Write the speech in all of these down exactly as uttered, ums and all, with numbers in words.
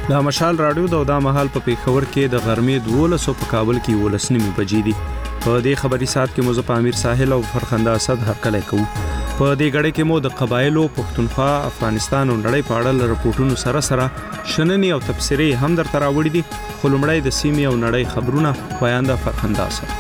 د مشال رادیو د دا مهال په پیښور کې د غرمې دولس په کابل کې ولس نیمه بجې دي. په دې خبري سات کې مو امیر ساحل او فرخنده اسد هرکلی کوو. په دې غړې کې مو د قبایلو پښتونخوا افغانستان او نړۍ په اړه راپورټونو سره سره شننې او تبصرې هم درته راوړي دي. خو لومړی د سیمې او نړۍ خبرونه بیان د فرخنده اسد.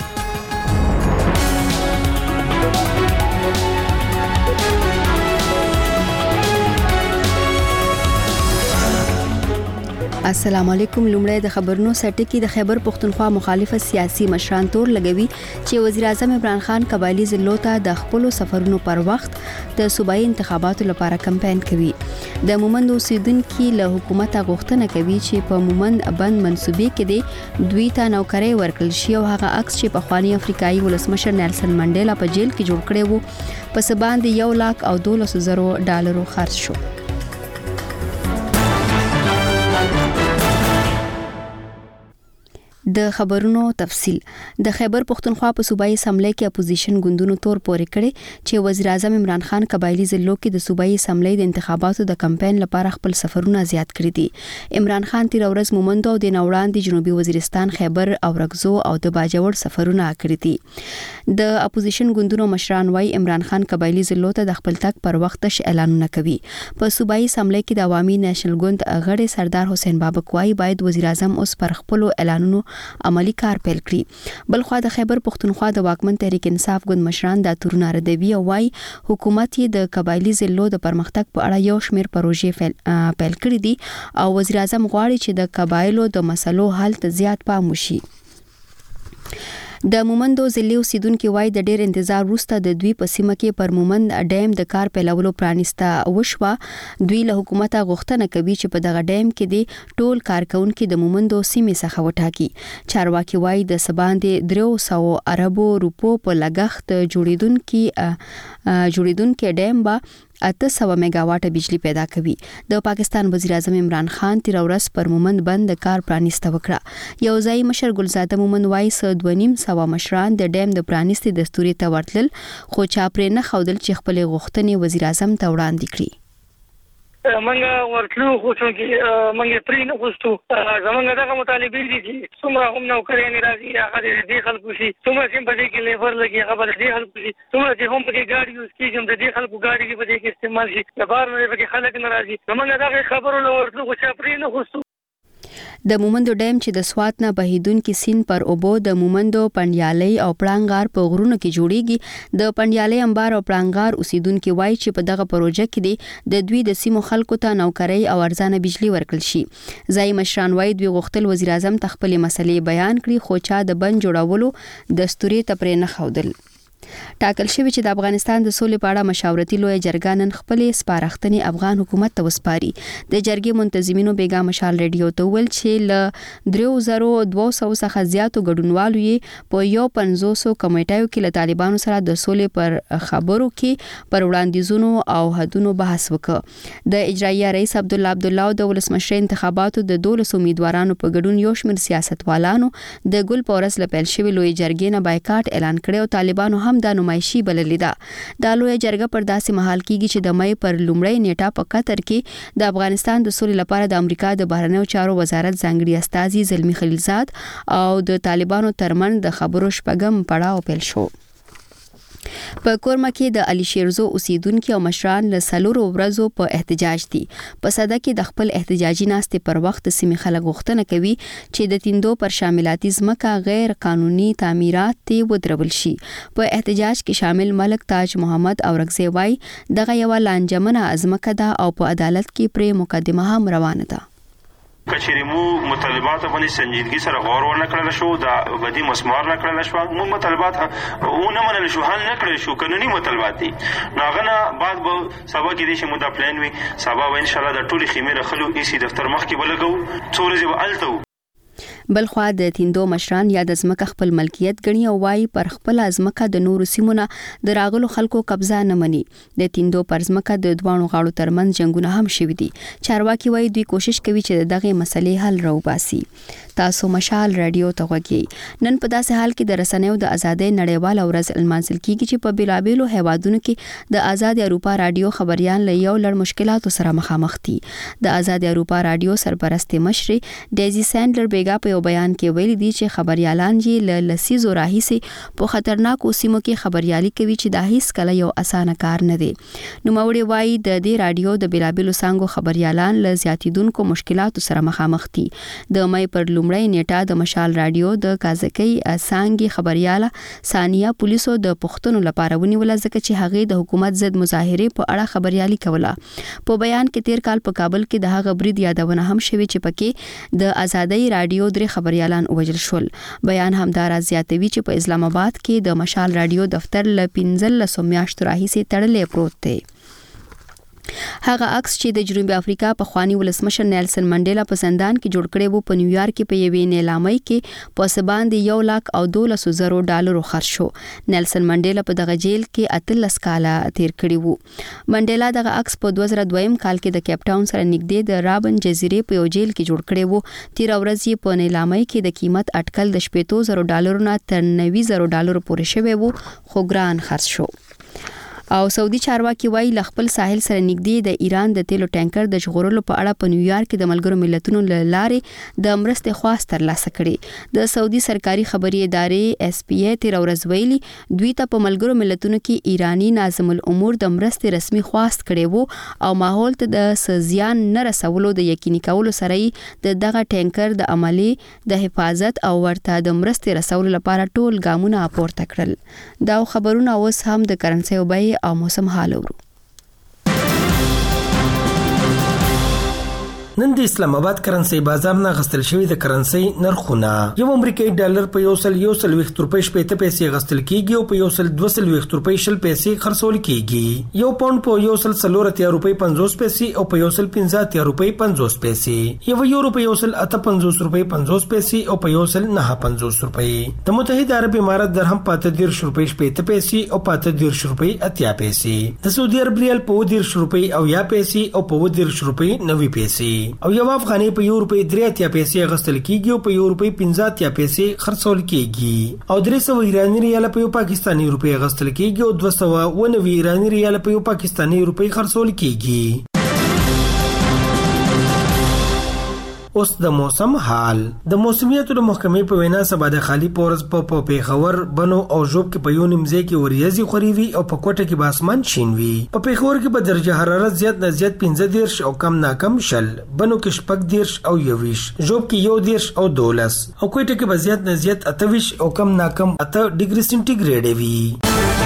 السلام علیکم. لومړی د خبرونو سرټکی د خیبر پښتونخوا مخالفه سیاسي مشران تور لګوي چې وزیر اعظم عمران خان قبایلی ضلعو ته د خپل سفرونو پر وخت د صوبایي انتخاباتو لپاره کمپاین کوي. د مومند اوسیدونکو له حکومت غوښتنه کوي چې په مومند بند منسوبې کې د دوی ته نوکرۍ ورکړل شي او هغه عکس چې په خواني افریقایي ولسمشر نیلسن منډیلا په جیل کې جوړ کړی وو په سبان د یو لاک او دولس زرو ډالرو خرج شو. د خبرونو تفصیل. د خیبر پښتونخوا په صوبایي اسمبلی کې اپوزیشن ګوندونو تور پورې کړي چې وزیر اعظم عمران خان قبایلی ضلعو کې د صوبایي اسمبلی د انتخاباتو د کمپاین لپاره خپل سفرونه زیات کړي دي. عمران خان تیر ورځ مومند او د نوړاندې جنوبي وزیرستان خیبر او رګزو او د باجوړ سفرونه کړي دي. د اپوزیشن ګوندونو مشران وايي عمران خان قبایلی ضلعو ته د خپل تک پر وخت ش اعلانونه کوي. په صوبایي اسمبلی کې د عوامي نېشنل ګوند غړي سردار حسین بابک وايي باید وزیر اعظم اوس پر خپل اعلانونو عملی کار پیل کړي. بل خو د خیبر پښتونخوا د واکمن تحریک انصاف ګوند مشران د تورونه ردوي او وايي حکومت یې د قبایلی ضلعو د پرمختګ په اړه یو شمېر پروژې پیل کړې دي او وزیر اعظم غواړي چې د قبایلو د مسلو حل ته زیات پام وشي. د مومندو ضلع اوسیدونکو وای د ډېر انتظار وروسته د دوی په سیمه کې پر مومند ډیم د کار پیلولو پرانیسته وشوه. دوی له حکومت غوښتنه کوي چې په دغه ډیم کې د ټول کارکونکو د مومندو سیمې څخه وټاکي. چارواکي وای د سباندې درو سو اربو روپو په لګښت جوړیدونکو جوړیدونکو ډیم به اته سوه میگا واټه بجلی پیدا کوي. د پاکستان وزیر اعظم عمران خان تیر ورځ پر مومند بند د کار پرانیسته وکړه. یو ځای مشر ګلزاده مومند وای س دوه نیم سوه مشران د ډیم د پرانیستي دستوري ته ورتل خو چا پرې نه خودل چې خپل غوښتنې وزیر اعظم ته وړاندې کړي. منګه ورتلو خو چې منګه پرې نه غوښتو زمونږ دغه مطالبه دي چې څومره هم نوکرۍ نه راځي هغه دې خلکو شي څومره چې په دې کې لیبر لګي هغه به دې خلکو شي څومره چې هم په دې ګاډي یوز کېږي هم دې خلکو ګاډي کې په دې کې استعمال شي د بار نه په کې خلک نه راځي زمونږ دغه خبرو له ورتلو خو چې پرې نه غوښتو. د مومندو ډیم چې د سوات نه بهیدونکو سیند پر اوبو د مومندو پندیالي او پړانګار په غرونو کې جوړیږي. د پندیالي انبار او پړانګار اوسیدونکو وایي چې په دغه پروژه کې د دوی د سیمو خلکو ته نوکرۍ او ارزانه بجلی ورکړل شي. ځای مشران وایي دوی غوښتل وزیر اعظم ته خپل مسلې بیان کړي خو چا د بند جوړولو دستوري ته پرې نه خودل. ټاکل شوی چې د افغانستان د سولې په اړه مشاورتي لوی جرګه نن خپلې سپارښتنې افغان حکومت ته وسپاري. د جرګې منتظمینو بیګا مشال ریډیو ته ویل چې ل درې زره دوه سوه څخه زیاتو ګډونوالو یې په یو پنځوس کمیټو کې له طالبانو سره د سولې پر خبرو کې پر وړاندیزونو او حدونو بحث وکړ. د اجرایي رئیس عبد الله عبد الله د ولسمشر انتخاباتو د دولس امیدوارانو په ګډون یو شمېر سیاستوالانو د ګل پورس لپاره شوی لوی جرګې نه بایکاټ اعلان کړی او طالبانو هم د نمایشي بللې ده. د لوی جرګه پر داسې مهال کېږي چې د مې پر لومړۍ نیټه په قطر کې د افغانستان د سولې لپاره د امریکا د بهرنیو چارو وزارت ځانګړي استازي زلمی خلیلزاد او د طالبانو ترمن د خبرو شپږم پړاو پیل شو. په کورما کې د علي شیرزو اوسیدونکو او مشران له سلورو ورځو په احتجاج دي. په صدا کې د خپل احتجاجي ناستې پر وخت سیمې خلک غوښتنه کوي چې د تیندو پر شاملاتي ځمکه غیر قانوني تعمیرات ته ودرول شي. په احتجاج کې شامل ملک تاج محمد او رګزی وای دغه یو لانجمنه ځمکه ده او په عدالت کې پر مقدمه هم روانه ده. کچېرې مو مطالبات باندې سنجیدګي سره غور ونه کړل شو دا بدی مسمار نه کړل شو مو مطالبات ونه منل شو حل نه کړل شو قانوني مطالبات دي ناغنه بعد به سبا کې دې شمو دا پلان وي سبا ان شاء الله د ټولي خیمه رخلو ایسي دفتر مخ کې ولګو څورې به التو. بلخوا د تیندو مشران یا د ځمکه خپل ملکیت ګڼي او وايي پر خپل ځمکه د نورو سیمونه د راغلو خلکو قبضه نه مني. د تیندو پر ځمکه د دوانو غاړو ترمنځ جنگونه هم شوي دي. چارواکي وايي دوی کوشش کوي چې دغه مسلې حل راوباسي. تاسو مشال رادیو ته غوږی. نن په داسې حال کې د رسنیو د ازادۍ نړیواله ورځ المنزل کیږي چې په بیلابیلو هیوادونو کې د آزاد اروپا رادیو خبريان له یو لړ مشکلاتو سره مخامخ دي. د آزاد اروپا رادیو سرپرست مشر ډیزي سینډلر بیګا په یو بیان کې ویلي دي چې خبريالان یې له لسیزو راهیسي په خطرناکو سیمو کې خبريالي کوي چې دا هیڅ کله یو اسانه کار نه دی. نو موري وايي د دې رادیو د بیلابیلو څنګه خبريالان له زیاتیدونکو مشکلاتو سره مخامخ دي. د مې پر لومړی نیټه د مشال رادیو د کازکۍ څنګه خبرياله ثانیه پولیسو د پښتون لپاره ونیول ځکه چې هغه د حکومت ضد مظاهره په اړه خبريالي کوله. په بیان کې تیر کال په کابل کې د هغه برید یادونه هم شوی چې پکې د آزادۍ رادیو درې خبريالان وژل شول. بیان همدار زیاتوي چې په اسلام آباد کې د مشال رادیو دفتر ل پنځلس میاشتو راهیسې تړلې پروت دی. هغه عکس چې د جنوبي افریقا په خواني ولسمشر نیلسن منډیلا په زندان کې جوړ کړی وو په نیویارک کې په یوې نیلامۍ کې په سباند یو لاک او دولس زرو ډالرو خرج شو. نیلسن منډیلا په دغه جیل کې اتلس کاله تیر کړی وو. منډیلا دغه عکس په دوه زره دویم کال کې د کیپ ټاون سره نږدې د رابن جزیرې په یو جیل کې جوړ کړی وو. تیر ورځ یې په نیلامۍ کې د قیمت اټکل د شپږ زرو ډالرو نه تر نوي زرو ډالرو پورې شوی وو خو ګران خرج شو. او سعودي چارواکي وايي ل خپل ساحل سره نږدې د ایران د تیلو ټانکر د ژغورلو په اړه په نیویارک کې د ملګرو ملتونو له لارې د مرستې خواست ترلاسه کړي. د سعودي سرکاري خبري ادارې اس پی ای تیر ورځ ویلي دوی ته په ملګرو ملتونو کې ایرانی ناظم الامور د مرستې رسمي خواست کړي وو او ماحول ته د سزيان نه رسولو د یقیني کولو سره د دغه ټانکر د عملي د حفاظت او ورته د مرستې رسولو لپاره ټول ګامونه پورته کړل. دا خبرونه اوس هم د کرنسي او بای او موسم حال ورو. نن د اسلام آباد کرنسي بازار نه غستل شوی د کرنسي نرخونه یو امریکایي ډالر په یو سل یو سل ویشت روپۍ شپږ پیسې غستل کیږي او په یو سل دوه سل ویشت روپۍ شل پیسې خرڅول کیږي. یو پاوند په یو سل څلور اتیا روپۍ پنځوس پیسې او په یو سل پنځه اتیا روپۍ پنځوس پیسې. یو یورو په یو سل اته پنځوس روپۍ پنځوس پیسې او په یو سل نه پنځوس روپۍ. د متحده عرب امارات درهم په اته دیرش روپۍ شپږ پیسې او په اته دیرش روپۍ اتیا پیسې. د سعودي عرب ریال په اووه دیرش روپۍ او یا پیسې او په اووه دیرش روپۍ نوي پیسې. او یو افغاني په یو روپۍ درې اتیا پیسې غستل کیږي او په یو روپۍ پنځه اتیا پیسې خرڅول کیږي. او درې سوه ایراني ریال په یو پاکستاني روپۍ غستل کیږي او دوه سوه اووه نوي ایراني ریال په یو پاکستاني روپۍ خرڅول کیږي. اوس د موسم حال. د موسمیاتو د محکمې په وینا سبا د خالی پورز په پیښور بنو او ژوب کې په یو نیمځای کې وریځي خوري وي او په کوټه کې به اسمان شین وي. په پیښور کې به درجه حرارت زیات نه زیات پنځه دیرش او کم نه کم شل، بنو کې شپږ دیرش او یویش، ژوب کې یو دیرش او دولس او کوټه کې به زیات نه زیات اته ویش او کم نه کم اته ډیګري سنټیګریډ وي.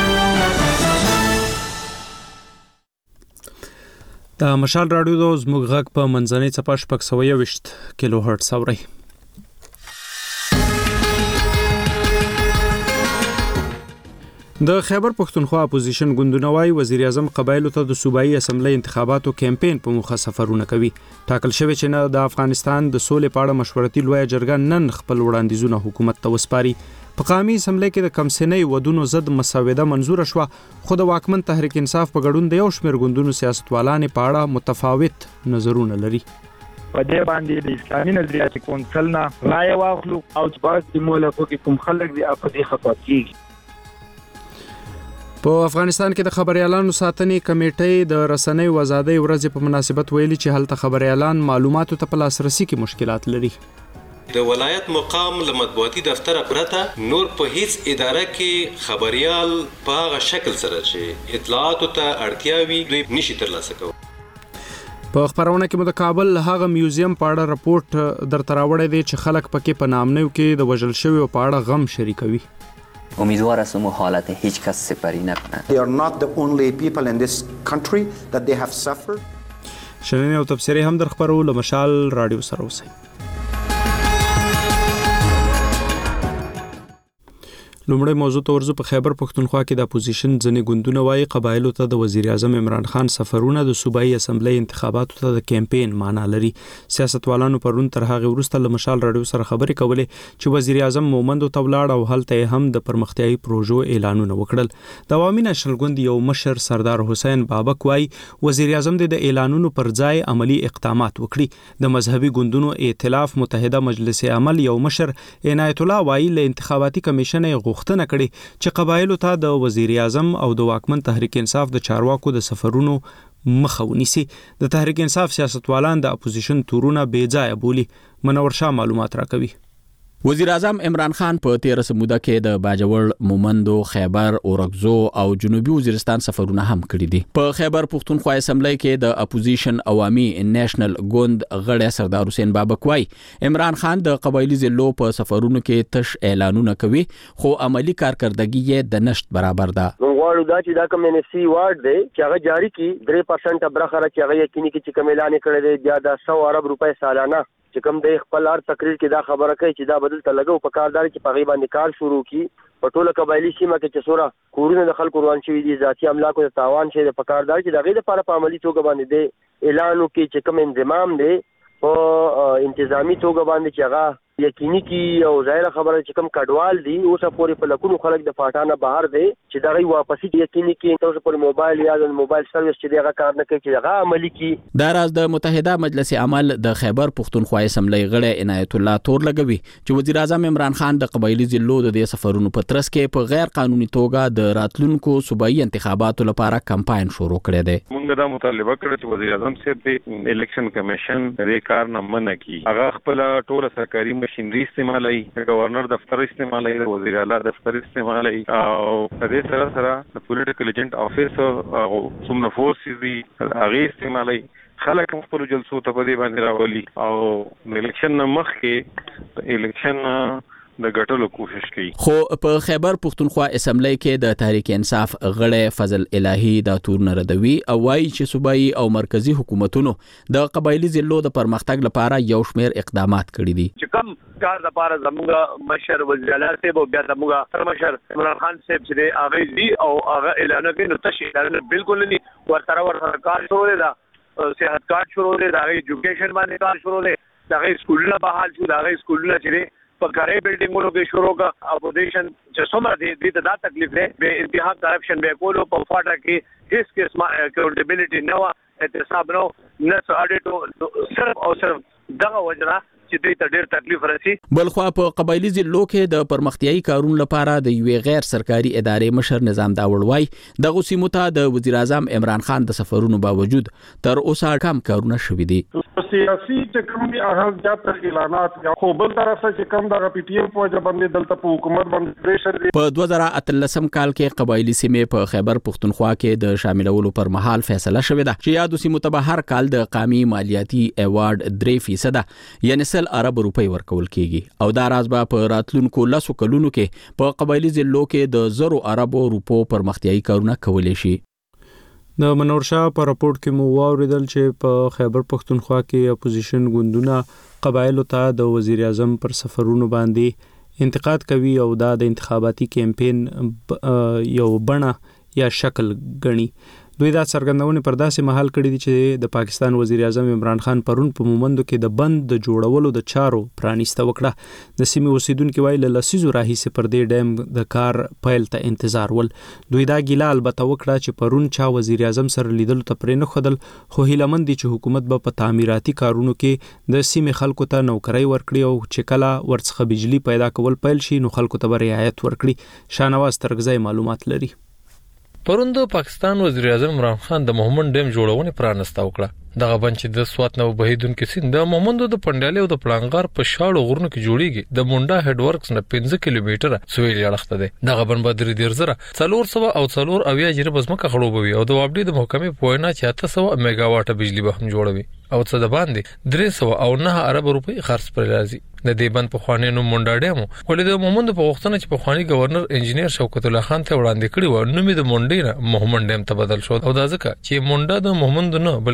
د مشال رادیو د زموږ غږ په منځنۍ څپه شپږ سوه یوویشت کیلو هرټز اورئ. د خیبر پښتونخوا اپوزیشن ګوندونه وايي وزیر اعظم قبایلو ته د صوبایي اسمبلی انتخاباتو کمپاین په موخه سفرونه کوي. ټاکل شوی چې نه د افغانستان د سولې په اړه مشورتي لویه جرګه نن خپل وړاندیزونه حکومت ته وسپاري. په قومي اسمبلی کې د کمسنۍ ودونو ضد مسوده منزور شوه، خو د واکمن تحریک انصاف په ګډون د یو شمېر ګوندونو سیاستوالان په اړه متفاوت نظرونه لري. په دې باندې د اسلامي نظریات کونسل نه رائے واخلو او چې باز د مولکو کې کوم خلک دی په دې خطا کیږي. په افغانستان کې د خبريالانو ساتنې کمیټې د رسنۍ آزادۍ ورځ په مناسبت ویلي چې هلته خبريالان معلوماتو ته په لاسرسي کې مشکلات لري. د ولایت مقام له مطبوعاتي دفتر پرته نور په هیڅ اداره کې خبريال په هغه شکل سره چې اطلاعاتو ته اړتیا وي دوی نشي ترلاسه کوي. په خبرونه کې مو د کابل هغه میوزیم په اړه راپورټ درته راوړی دی چې خلک پکې په نامنیو کې د وژل شویو په اړه غم شریکوي. امیدوار هستم و حالت هیچ کس سپری نکنه. They are not the only people in this country that they have suffered. شننه او تفسیری هم در خبرولو مشال رادیو سره اوسئ. لومړی موضوع ته ورځو. په خیبر پښتونخوا کې د اپوزیشن ځنې ګوندونه وایي قبایلو ته د وزیر اعظم عمران خان سفرونه د صوبایي اسمبلی انتخاباتو ته د کمپاین معنا لري. سیاستوالانو پرون تر هغه وروسته له مشال راډیو سره خبرې کولې چې وزیر اعظم مومندو ته ولاړ او هلته هم د پرمختیايي پروژو اعلانونه وکړل. د عوامي نشل ګوند یو مشر سردار حسین بابک وایي وزیر اعظم د اعلانونو پر ځای عملی اقدامات وکړي. د مذهبي ګوندونو ائتلاف متحده مجلس عمل یو مشر عنایت الله وایي له انتخاباتي کمیشن غوښتنه کړې چې قبایلو ته د وزیر اعظم او د واکمن تحریک انصاف د چارواکو د سفرونو مخه ونیسي. د تحریک انصاف سیاستوالان د اپوزیشن تورونه بې ځایه بولي. منور شاه معلومات راکوي. وزیر اعظم عمران خان په تیر سموده کې د باجوړ، مومندو، خیبر، اورګزو او جنوبي وزیرستان سفرونه هم کړي دي. په خیبر پښتونخوا اسمبلی کې د اپوزیشن عوامي نېشنل ګوند غړی سردار حسین بابک وایي عمران خان د قبایلی ضلعو په سفرونو کې تش اعلانونه کوي خو عملی کارکردګي یې د نشټ برابر ده. غواړو دا چې دا کوم ان اف سي وارد دی چې هغه جاری کی درې پرسنټ برخه چې هغه یقیني کې چې کوم اعلان کړی دی یا د سو ارب روپۍ سالانه چې کوم د خپل هر تقریر کې دا خبره کوي چې دا بدل ته لګو په کاردار کې په غیبه نکال شروع کی په ټوله قبایلی سیمه کې چې سوره کورونه د خلکو روان شوی دي ذاتی املاکو ته تاوان شي په کاردار کې د غیبه لپاره په عملی توګه باندې دی اعلان وکړي چې کوم انضمام دی په انتظامی توګه باندې چې هغه یقیني کی او ظاهر خبره چې کوم کډوال دي اوسه پورې په لکونو خلک د پټانه بهر دي چې دا غي واپسی یقیني کی اوسه پر موبایل یا د موبایل سرویس چې دغه کار نه کوي چې هغه عملی کی. دا راز د متحده مجلس عمل د خیبر پښتونخوا اسمبلی غړی عنایت الله تور لګوي چې وزیر اعظم عمران خان د قبایلی ضلعو د دې سفرونو په ترڅ کې په غیر قانوني توګه د راتلونکو صوبایي انتخاباتو لپاره کمپاین شروع کړی دی. موږ دا مطالبه کړو چې وزیر اعظم صاحب د الیکشن کمیشن دې کار نه منع کړي. هغه خپل ټول سرکاري ماشينري استعمالوي، گورنر دفتر استعمالوي، وزیر اعلی دفتر استعمالوي او د دې سره سره د پولیټیکل ایجنټ افیس او څومره فورسز دي هغه استعمالوي. خلک خپل جلسو ته په دې باندې راولي او الیکشن مخکې الیکشن د ګټلو کوشش کوي. خو په خیبر پښتونخوا اسمبلی کې د تحریک انصاف غړی فضل الهی دا تور نه ردوي او وایي چې صوبایي او مرکزی حکومتونو د قبایلی ضلعو د پرمختګ لپاره یو شمېر اقدامات کړي دي. چې کوم کار لپاره زموږ مشر وزیر اعلی صاحب او بیا زموږ مشر عمران خان صاحب چې هغه دي او هغه اعلان کوي نو تاسو اعلان بالکل نه ورته ورته کار شروع دی، صحت کارت شروع دی، د ایجوکیشن باندې کار شروع دی، د سکولونو بحال شو، د سکولونو چې په کاري بلډینګونو کې شروع کا اپوزیشن چې څومره دي د دا تکلیف دی به انتها کرپشن به کولو په فاټه کې هیڅ قسمه اکاونټیبিলিټي نه و، احتساب نو نه اډیټو صرف او صرف دغه وجره چې دوی ته ډېر تکلیف راسي. بلخوا په قبایلی ضلعو کې د پرمختیايي کارونو لپاره د یوې غیر سرکاري ادارې مشر نظام داوړ وای د غسیمو ته د وزیر اعظم عمران خان د سفرونو باوجود تر اوسه کم کارونه شوي دي. سیاسي چې کوم دي هغه زیات اعلانات یا خو بل طرفه چې کوم د پی ټی ایم په وجه باندې دلته په حکومت باندې پریشر دی. په دوه زره اتلسم کال کې قبایلی سیمې په خیبر پښتونخوا کې د شاملولو پر مهال فیصله شوې ده چې یادو سیمو ته هر کال د قامي مالیاتي ایوارډ درې فیصد یعنی سل ارب روپۍ ورکول کیږي او دا راز به په راتلونکو لسو کلونو کې په قبایلی ضلعو کې د زرو اربو روپو پرمختیايي کارونه کولی شي. د منور شاه په راپورټ کې مو واوریدل چې په خیبر پښتونخوا کې اپوزیشن ګوندونه قبایلو ته د وزیر اعظم پر سفرونو باندې انتقاد کوي او دا د انتخاباتي کمپاین یو بڼه یا شکل غني. دوی دا څرګندونه پر داسې محل کړی دي چې د پاکستان وزیر اعظم عمران خان پرون په مومندو کې د بند د جوړولو د چارو پرانیسته وکړه. د سیمې اوسیدونکو وایي له لسیزو راهیسې پر دې ډیم د کار پیل ته انتظار ول. دوی دا ګیله البته وکړه چې پرون چا وزیر اعظم سره لیدل ته پرې نه خدل خو هیلمن دي چې حکومت به په تعمیراتي کارونو کې د سیمې خلکو ته نوکرۍ ورکړي او چې کله ورڅخه بجلی پیدا کول پیل شي نو خلکو ته رعایت ورکړي. شانواز ترګزی معلومات لري. پرون د پاکستان وزیر اعظم عمران خان د مومند ډیم جوړونې پرانسته وکړه. دغه بنچ د سوات نو بهیدونکو سیند د مومندو د پندالې او د پلانګار په شاړو غرونو کې جوړیږي. د مونډا هډ ورکس نه پنځه کیلومتره سویل اړخته ده. دغه بن بدر دیر زره څلور سوه او څلور اویا جری بزمکه خړوبوي او د وابډي د محکمې په وینا چې اته سوه میگا واټه بجلی به هم جوړوي او څه د باندې درې سوه او نه ارب روپۍ خرڅ پر راځي. د دې بند په خوانې نو مونډا ډیمو ولې د مومند په وختونه چې په خواني گورنر انجنیر شوکت الله خان ته وړاندې کړی و نو می د مونډې نه مومند ډیم ته بدل شو او دا ځکه چې مونډا د مومند نه بلکې د چار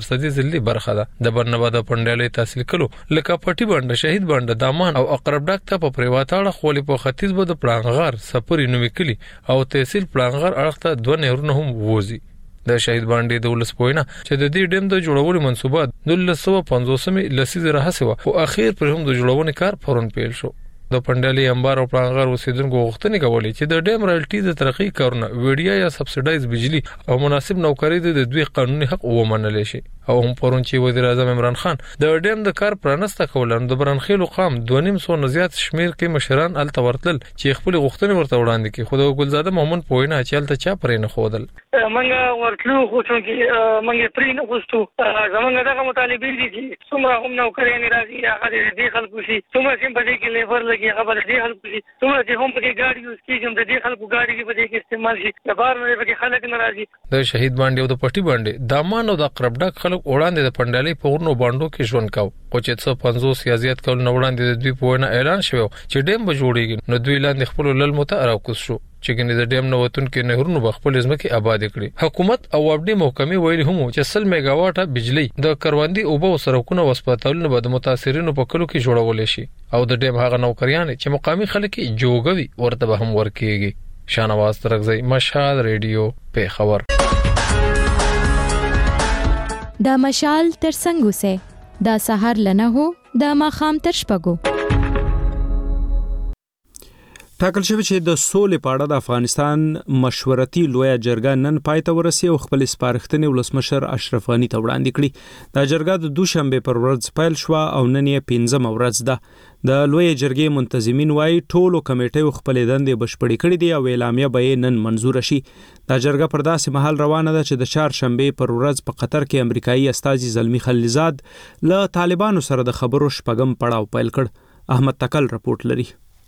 درصدي ځلې برخه ده. د برنامه د پنډیالۍ تحصیل کولو لکه پټي باندې شهید باندې دامان او اقرب ډاک ته په پریواتاړه خولي په ختیځ بده پړانغار سپری نومې کلی او تحصیل پړانغار اړخ ته دوه نهرونه هم ووزي. د شهید باندې د ولس پوینه چې د دې ډیم د جوړولو منصوبه د نولس سوه پنځوس لسیزه راهسه او اخیر پر هم د جوړونې کار پرون پیل شو. د پنډیالۍ انبار او پړانغار اوسیدونکو غوښتنې کولې چې د ډیم رالټي د ترقی کارونه ویډیا یا سبسایډایز بجلی او مناسب نوکری د دوی قانوني حق ومنل شي. او هم پرون چې وزیر اعظم عمران خان د ډیم د کار پرانسته کولن د برنخیلو قام دوه نیم سو نه زیات شمیر کې مشران ال تورتل چې خپل غوښتنې ورته وړاندې کړي. خو د ګلزاده محمد پوینه چې ال ته چا پرې نه خودل منګه ورتلو خو چې منګه پرې نه غوښتو زمونږ دغه مطالبه دي چې څومره هم نوکری نه راځي هغه دې خلکو شي څومره چې په دې کې لیبر لګي هغه دې خلکو شي څومره چې هم په دې ګاډي یوز کیږي د دې خلکو ګاډي کې په دې کې استعمال شي د بار نه په خلک نه راځي. د شهید باندې او د پټي باندې دامان او د اقرب ډاک خلک وړاندې د پنډیالۍ په ورنو باندې کې ژوند کاو او چې څو پنځوس یا زیات کول نه وړاندې د دوی په وینا اعلان شوی چې ډیم به جوړیږي نو دوی لاندې خپل لل متراکوس شو چې ګنې د ډیم نو وتون کې نهرونو بخپل ځمکې آباد کړي. حکومت او وابډي محکمې ویلي هم چې سل میگا واټه بجلی د کروندې او به سرکونه وسپاتولنه به د متاثرینو په کلو کې جوړول شي او د ډیم هغه نوکریان چې مقامی خلک جوګوي ورته به هم ورکیږي. شانواز ترغزی مشال ریډیو په خبر. دا مشال تر څنګه سه دا سحر لنه هو دا ماخام تر شپګو. ټاکل شوی چې د سولې په اړه د افغانستان مشورتي لویه جرګه نن پای ته ورسي او خپل سپارښتنې ولسمشر اشرف غنی ته وړاندې کړي. دا جرګه د دوشنبه پر ورځ پیل شو او نن یې پنځمه ورځ ده. د لویه جرګې منتظمین وايي ټولو کمیټې خپل دندې بشپړې کړې دي او اعلامیه به نن منزور شي. دا جرګه پر داسې مهال روانه ده چې د چهارشنبه پر ورځ په قطر کې امریکایي استازي زلمی خلیلزاد له طالبانو سره د خبرو شپږم پړاو پیل کړ. احمد تکل رپورټ لري.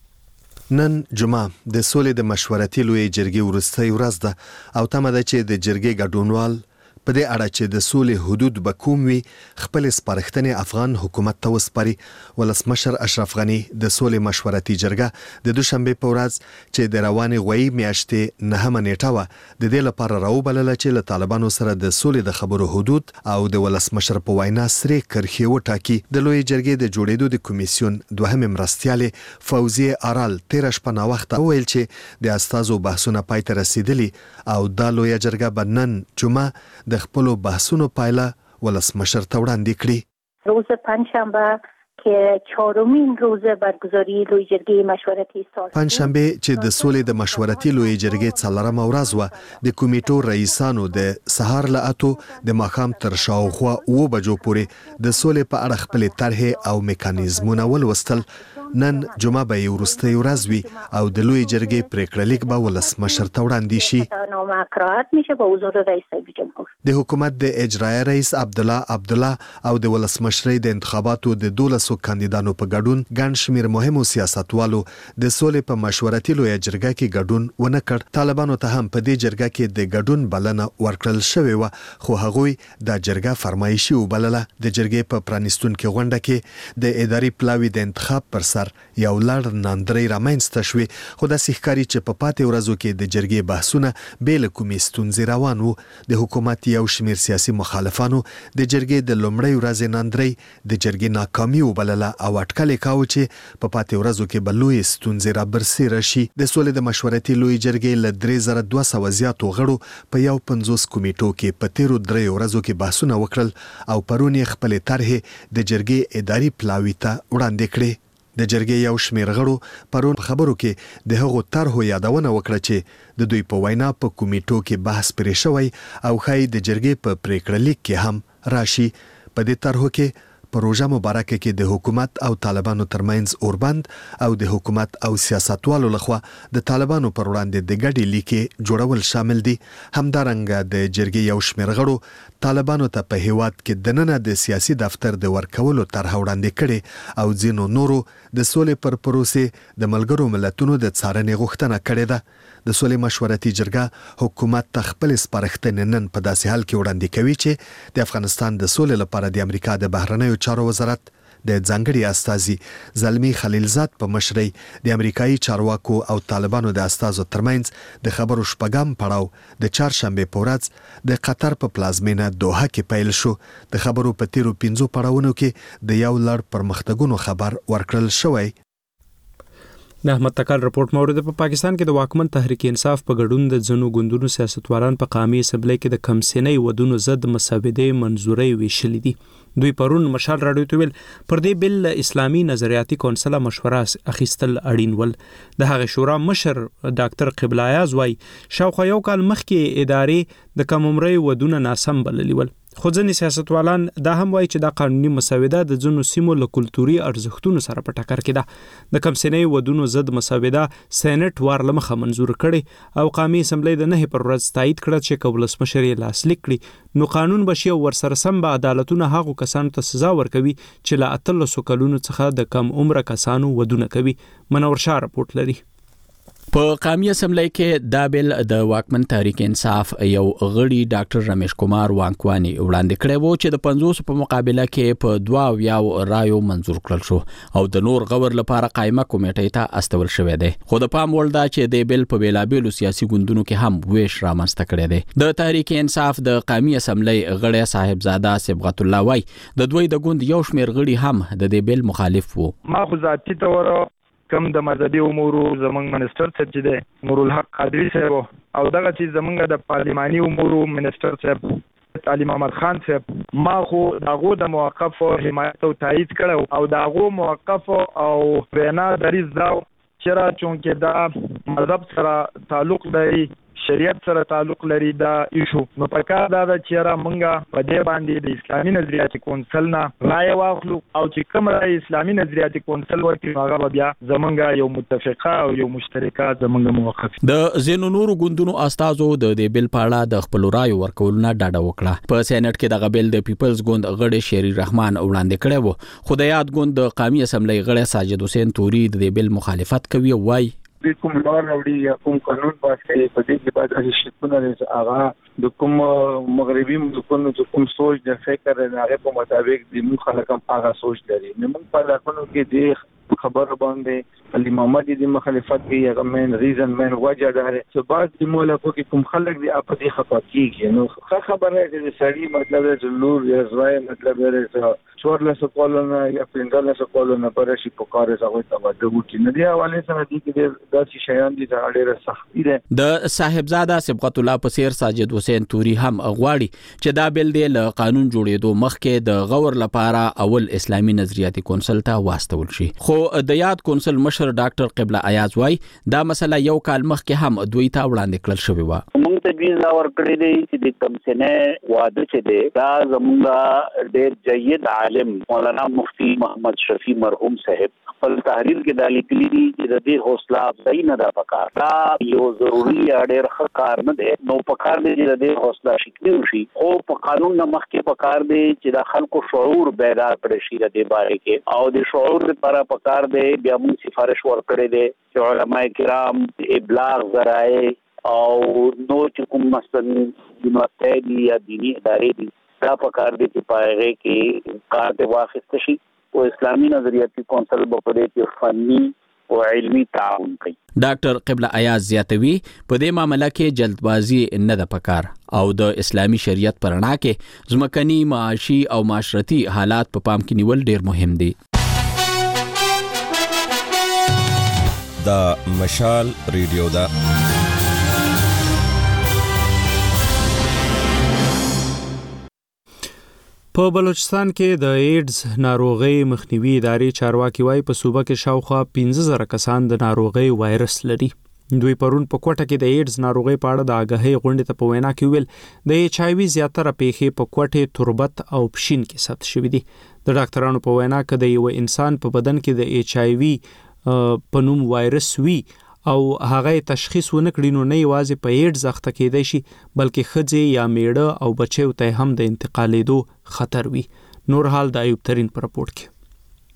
نن جمعه د سولې د مشورتي لوی جرګې وروستۍ ورځ ده او تمه ده چې د جرګې ګډونوال په دې اړه چې د سولې حدود به کوم وي خپل سپارښتنې افغان حکومت ته وسپاري. ولسمشر اشرف غنی د سولې مشورتي جرګه د دوشنبه په ورځ چې د روانې غوي میاشتې نهمه نیټه و د دې لپاره راوبلله چې له طالبانو سره د سولې د خبرو حدود او د ولسمشر په وینا سره کرخي وټاکي. د لوی جرګې د جوړېدو د کمیسیون دوهم مرستياله فوزیه ارال تیر شپه نا وخت ویل چې د استازو بحثونه پای ته رسیدلي او د لوی جرګه بنن جمعه د خپل بحثونو پایله ولسمشر ته وړاندې کړي. روز پنجشنبه که چهارمین روز برگزاری لوی جرګې مشورتي سال پنجشنبه چې د سولې د مشورتي لوی جرګې څلورمه ورځ و د کمیټو رئیسانو د سهار له اتو د ماښام تر شاوخوا اوه بجو پورې د سولې په اړه خپل طرحې او میکانیزمونه ولوستل. نن جمعه به یو وروستۍ ورځ وي او د لوی جرګې پریکړه لیک به ولسمشر ته وړاندې شي. نامه قرائت میشه به حضور رئیس جمهور. د حکومت د اجرایه رئیس عبدالله عبدالله او د ولسمشرۍ د انتخاباتو د دولسو کاندیدانو په ګډون ګڼ شمېر مهمو سیاستوالو د سولې په مشورتي لویه جرګه کې ګډون ونه کړ. طالبانو ته هم په دې جرګه کې د ګډون بلنه ورکړل شوې وه خو هغوی د جرګه فرمایشي وبلله. د جرګې په پرانیستونکې غونډه کې د اداري پلاوي د انتخاب پر سر یو لړ ناندرۍ رامنځته شوې خو داسې ښکاري چې په پاتې ورځو کې د جرګې بحثونه بې له کومې ستونزې روان وو. د حکومت یو شمېر سیاسي مخالفانو د جرګې د لومړۍ ورځې ناندرۍ د جرګې ناکامي وبلله او اټکل یې کاوه چې په پاتې ورځو کې به لویې ستونزې رابرسېره شي. د سولې د مشورتي لوی جرګې له درې زره دوه سوه زیاتو غړو په یو پنځوس کمیټو کې په تیرو دریو ورځو کې بحثونه وکړل او پرون یې خپلې طرحې د جرګې اداري پلاوي ته وړاندې کړې. د جرګې یو شمېر غړو پرون په خبرو کې د هغو طرحو یادونه وکړه چې د دوی په وینا په کمیټو کې بحث پرې شوی او ښایي د جرګې په پریکړه لیک کې هم راشي. په دې طرحو کې پروژه مبارکه کې د حکومت او طالبانو ترمنځ اوربند او د حکومت او سیاستوالو لخوا د طالبانو پر وړاندې د ګډې لیکې جوړول شامل دي. همدارنګه د جرګې یو شمېر غړو طالبانو ته په هیواد کې دننه د سیاسي دفتر د ورکولو طرح وړاندې کړي او ځینو نورو د سولې پر پروسې د ملګرو ملتونو د څارنې غوښتنه کړې ده. د سولې مشورتي جرګه حکومت ته خپل سپارښتنې نن په داسې حال کې وړاندې کوي چې د افغانستان د سولې لپاره د امریکا د بهرنیو چارو وزارت د ځانګړي استازي زلمی خلیلزاد په مشرۍ د امریکایي چارواکو او طالبانو د استازو ترمنځ د خبرو شپږم پړاو د چهارشنبه په ورځ د قطر په پلازمینه دوحه کې پیل شو. د خبرو په تیرو پنځو پړاوونو کې د یو لړ پرمختګونو خبر ورکړل شوی. د احمد تکال رپورت مورد په پاکستان کې د واکمن تحریک انصاف په ګډون د ځنو ګوندونو سیاستوالان په قامي اسمبلی کې د کمسینۍ ودونو ضد مسودې منزوري ویشلې دي. دوی پرون مشال راډیو ته ویل پر دې بل اسلامي نظریاتي کونسل مشوره اخیستل اړین ول. د هغه شورا مشر ډاکټر قبله ایاز وايي شاوخوا یو کال مخکې ادارې د کم عمرۍ ودونه ناسم بللی ول. خو ځینې سیاستوالان دا هم وایي چې دا قانوني مسوده د ځینو سیمو له کلتوري ارزښتونو سره په ټکر کې ده. د کمسینۍ ودونو ضد مسوده سېنات وار لمخه منزور کړي او قومي اسمبلی د نه پر ورځ تایید کړه چې ولسمشر یې لاسلیک کړي نو قانون بشي او ورسره سم به عدالتونه هغو کسانو ته سزا ورکوي چې له اتلسو کلونو څخه د کم عمره کسانو ودونه کوي. منور شاه رپورت لري. په قومي اسمبلی کې دا بل د واکمن تحریک انصاف یو غړي ډاکټر رمیش کمار وانکوانی وړاندې کړی وو چې د پنځوس په مقابله کې په دوه ویاو رایو منزور کړل شو او د نور غور لپاره قائمه کمیټې ته استول شوې ده. خو د پام وړ ده چې د بل په بیلابېلو سیاسي ګوندونو کې هم ویش رامنځته کړی دی. د تحریک انصاف د قومي اسمبلی غړی صاحبزاده صبغت الله وای د دوی د ګوند یو شمېر غړي هم د دې بل مخالف وو. ما خو ذاتي تور کم د مذهبي امور زمنګ منسٹر صاحب چې دی نور الحق قادری صاحب او دغه چې زمنګ د پارلماني امور منسٹر صاحب علي محمد خان صاحب ما خو داغو د موقف او حمایت او تایید کړو او داغو موقف او وینا دریز دا چې را چونکه دا مذهب سره تعلق لري شریعت سره تعلق لري دا ایشو نو پکار دا چې را مونږه په دې باندې د اسلامي نظریاتي کونسل نه رائے واخلو او چې کوم رائے اسلامي نظریاتي کونسل ورته هغه بیا زمونږه یو متفقه او یو مشترکه زمونږه موقف. د زینو نورو ګوندونو استازو د دې بل پاړه د خپل رائے ورکول نه ډاډه وکړه. په سېنات کې د غبل د پیپلز ګوند غړي شری رحمان وړاندې کړی وو خو د یاد ګوند د قومي اسمبلی غړي ساجد حسین توري د دې بل مخالفت کوي وای کوم لار راوړي یا کوم قانون پاس کوي په دې کې باید هغه شتونه لري هغه د کوم مغربي ملکونو د کوم سوچ د فکر نه هغه په مطابق د موږ خلک هم هغه سوچ لري. موږ په لاکونو کې د خبر باندې علي محمد د مخالفت کې هغه مین ریزن مین وجه ده چې بعض د مولکو کې کوم خلک دی په دې خطا کیږي نو ښه خبره ده چې سړي مطلب د لور یا زوی مطلب ده څورله سکولونه یا پنځله سکولونه پرشي په کار زغوي ته ودو کې نه دی حواله سره دي کې داسې شیان دي چې ډېر سخت دي. د صاحبزاده صبغت الله پسیر ساجد حسین توري هم غواړي چې دا بل دی له قانون جوړېدو مخکې د غور لپاره اول اسلامي نظریاتي کونسل ته واستول شي. خو د یاد کونسل مشر ډاکټر قبله ایاز وای دا مسله یو کال مخکې هم دوی ته وړاندې کړل شوی و. موږ ته ویزا ورکړې دي چې د کمسینه واده چې دی دا زموږ ډېر جيد عالم مولانا مفتی محمد شفیع مرحوم صاحب خپل تحریر کې د لیکلي دي چې د دې حوصله افزایی نه ده پکار دا یو ضروري اړیر کار نه دی نو پکار دی چې د دې حوصله شکلی وشي او په قانون نه مخکې پکار دی چې د خلکو شعور بیدار کړي شي د دې باره کې او د شعور لپاره پکار دی بیا موږ سفارش ورکړې دي چې علماء کرام ابلاغ ذرایع او نو چې کوم مثلا یونیورسيټي یا دینی ادارې دي دا پکار دي چې پایغه کې کار د واخیست شي او اسلامي نظریاتي کونسل په دې کې فني او علمي تعاون کوي. ډاکټر قبله ایاز زیاتوي په دې معاملې کې جلدبازي نه ده پکار او د اسلامي شریعت پرنا کې ځمکني معاشي او معاشرتي حالات په پام کې نیول ډیر مهم دي. دا مشال ریډیو دا په بلوچستان کې د ایډز ناروغي مخنیوي ادارې چارواکي وايي په صوبه کې شاوخوا پنځه زره کسان د ناروغي وایرس لري. دوی پرون په کوټه کې د ایډز ناروغي په اړه د آګاهۍ غونډې ته په وینا کې ویل د ایچ آی وی زیاتره پیښې په کوټه تربت او پښین کې ثبت شوې دي. د ډاکټرانو په وینا کې د یو انسان په بدن کې د ایچ آی وی په نوم وایرس وي او هغه تشخیص ونکړي نو نه یوازې په ایډز اخته کېدای شي بلکې ښځې یا میړه او بچیو ته هم د انتقالېدو خطر وي. نور حال د ایوب ترین په رپورت کې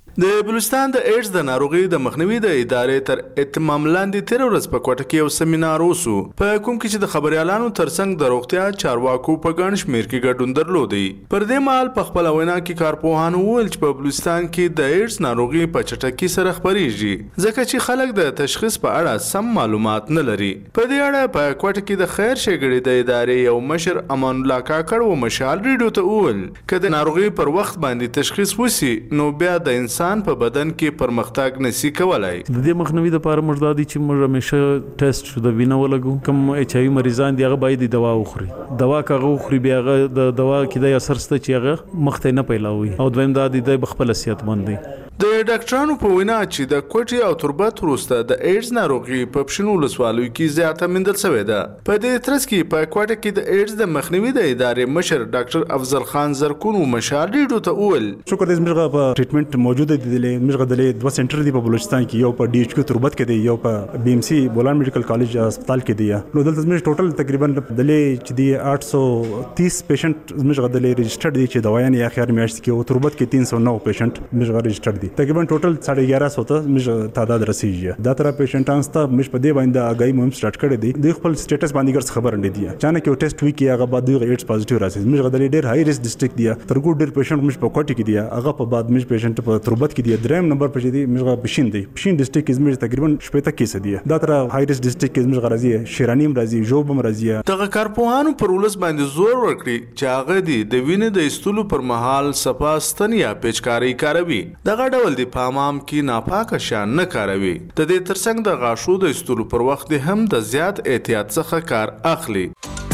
د بلوچستان د ایډز د ناروغي د مخنیوي د ادارې تر اتمام لاندې تیر ورځ په کوټه کې یو سیمینار وسو په کوم کې چې د خبريالانو ترڅنګ د روغتیا چارواکو په ګڼ شمیر کې ګډون درلودي. پر دې مهال په خپل وینا کې کارپوهانو وویل چې په بلوچستان کې د ایډز ناروغي په چټکۍ سره خپريږي ځکه چې خلک د تشخیص په اړه سم معلومات نه لري. په دې اړه په کوټه کې د خیر شګړې د ادارې یو مشر امان الله کاکړ و مشال ریډیو ته وویل چې د ناروغي پر وخت باندې تشخیص وسی نو بیا د انسان په بدن کې پرمختګ نشي کولای. د دې مخنیوي لپاره موږ د دې چې موږ همیشه ټیسټ د وینې ولګو کوم ایچ آی وی مریضان دی هغه باید دوا وخوري دوا کاغه وخوري بیا هغه د دوا کې د اثر ست چې هغه مخته نه پیلاوي او دویم دا د خپل صحت مند دی. د ډاکټرانو په وینا چې د کوټي او تربت وروسته د ایډز ناروغي په پښینو لسوالو کې زیاته مندل شوې ده. په دې ترڅ کې په کوټه کې د ایډز د مخنیوي د ادارې مشر ډاکټر افضل خان زرکون او مشال ریډو ته وویل شکر دې زموږ په ټریټمنټ موجوده دي د موږ د دوه سنټر دی په بلوچستان کې یو په ډي ایچ کیو تربت کې دی یو په بي ام سي بولان میډیکل کالج هسپتال کې دی. نو دلته زموږ ټوټل تقریبا دلې چې دی آठ سو تیس پیشنټ زموږ دلې ريجسترډ دي چې دوايان یې اخر میاشت کې او تربت کې تین سو نو پیشنټ زموږ ريجسترډ دي. تقریبا ټوټل ساڑھے گیارہ سو ته موږ تعداد رسیږي. دا تر پیشنټان ستا موږ په دې باندې اگای مهم سٹارټ کړی دی. د خپل سټیټس باندې ګرځ خبر نه دی چانه کې ټیسټ وی کې هغه بعد د ایډز پازیټیو راځي. موږ دلې ډېر هاي ریسک ډیسټریکټ دی تر ګور ډېر پیشنټ موږ په کوټه کې دی هغه په بعد موږ پیشنټ په تربت کې دی دریم نمبر په دی موږ پښین دی پښین ډیسټریکټ کې موږ تقریبا شپږ کیسه دی. دا تر هاي ریسک ډیسټریکټ کې موږ راځي شیرانیم راځي جوبم راځي. دغه کارپوهانو پر ولس باندې زور ورکړي چې هغه دی د وینې د ایستلو پر مهال صفاستن یا پیچکاری کاروي. دغه ډول دی پامام کې ناپاک شان نه کاروي. د دې ترڅنګ د غاښو د ایستلو پر وخت هم د زیات احتیاط څخه کار اخلي.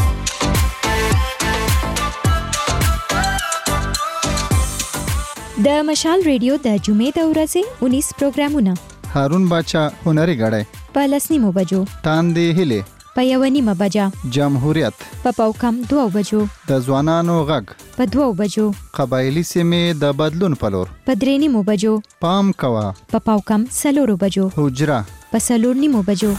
د مشال ریډیو د جمعې د ورځې انیس پروګرامونه هارون باچا هنري غړې په لسنیمو بجو تاندې هلي په یو نیمه بجه جمهوریت په پاوکم دوه بجو د ځوانانو غږ په دوه بجو قبایلی سیمې د بدلون پلور په درې نیمو بجو پام کوا په پاوکم سلورو بجو حجره په سلور نیمو بجو.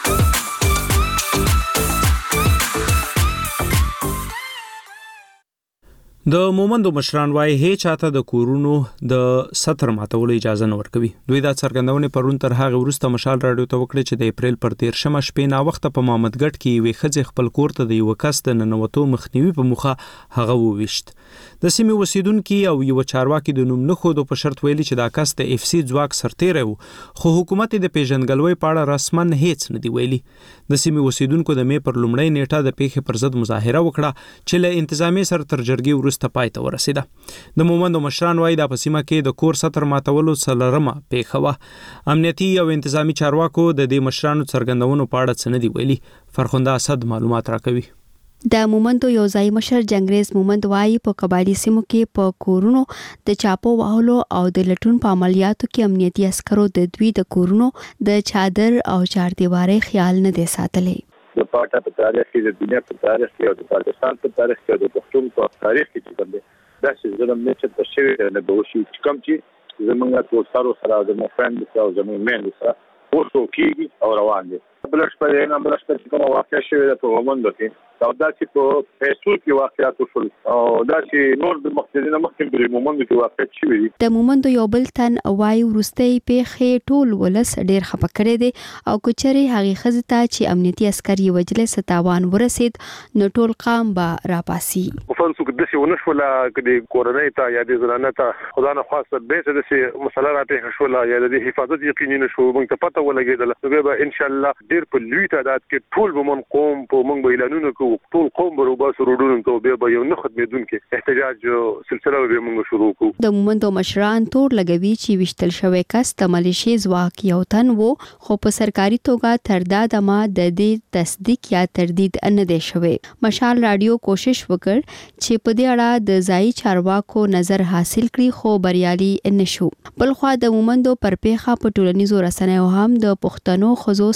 د مومندو مشران وايي هیڅ چاته د کورونو د ستر ماتولو اجازه نه ورکوي. دوی دا څرګندونه پرون تر هغه وروسته مشال راډیو ته وکړه چې د اپریل پر تیر شمه شپې نا وخت په محمدګټ کې وی خځه خپل کور ته د یو کس د ننوتو مخنیوي په مخه هغه وويشت. د سیمې اوسیدونکو او یو چارواکي د نوم نه خو د په شرط ویلي چې دا کس د اف سی ځواک سرتیره وو خو حکومت د پیژنګلوي په اړه رسمن هیڅ نه دی ویلي. د سیمې اوسیدونکو د مې پر لومړی نیټه د پیښې پر ضد مظاهره وکړه چې له انتظامی سره تر جرګې وروسته پای ته ورسیده. د مومندو مشران وايي د پسیمه کې د کور ستر ماتولو سلرمه پیښه وه. امنیتي او انتظامی چارواکو د دې مشرانو څرګندونو په اړه څه نه دی ویلي. فرخنده اسد معلومات راکوي. د مومندو یو ځای مشر جنگریز مومند وايي په قبایلی سیمو کې په کورونو د چاپو وهلو او د لټون په عملیاتو کې امنیتي عسکرو د دوی د کورونو د چادر او چاردیواري خیال نه دی ساتلی. د پاټا په تاریخ کې د دنیا په تاریخ کې او د پاکستان په تاریخ کې او د پښتون په تاریخ کې چې کوم دا چې ظلم نه چې په شوی نه به وشي کوم چې زمونږ ټول سره سره د مفرند او زمونږ مېند سره ورته کیږي او روان دي. بلش په نه بلش په کومه واقع شوی د په ومنډو کې دا د چې په فیسبوک کې واقعیت وشول او دا چې نور د مختلفو مخکې په مومندو کې واقع شوی دي. د مومندو یو بل تن وايي ورستۍ پیښې ټول ولس ډیر خپه کړي دي او کچري هغه خزته چې امنیتي عسکر یې وجلې ستاوان ورسید نو ټول قام به راپاسي. وفنسو د څه ونشولا کدي کورنۍ ته یا د زنانه ته خدای نه خاصه به د څه مسله راپېښ شولا یا د حفاظت یقیني نشو موږ ته پته ولګیدل نو به ان شاء الله ډیر په لوی تعداد کې ټول به من قوم په موږ به اعلانونه کوو ټول قوم به وباسو روډونو ته به به یو نه ختمېدونکې احتجاج سلسله به موږ شروع کوو. د مومندو مشران تور لګوي چې وشتل شوی کس د ملیشي ځواک یو تن وو خو په سرکاري توګه تر دا دمه د دې تصدیق یا تردید نه دی شوی. مشال رادیو کوشش وکړ چې په دې اړه د ځای چارواکو نظر حاصل کړي خو بریالي نشو. بلخوا د مومندو پر پیښه په ټولنیزو رسنیو هم د پښتنو خصوص پکاوي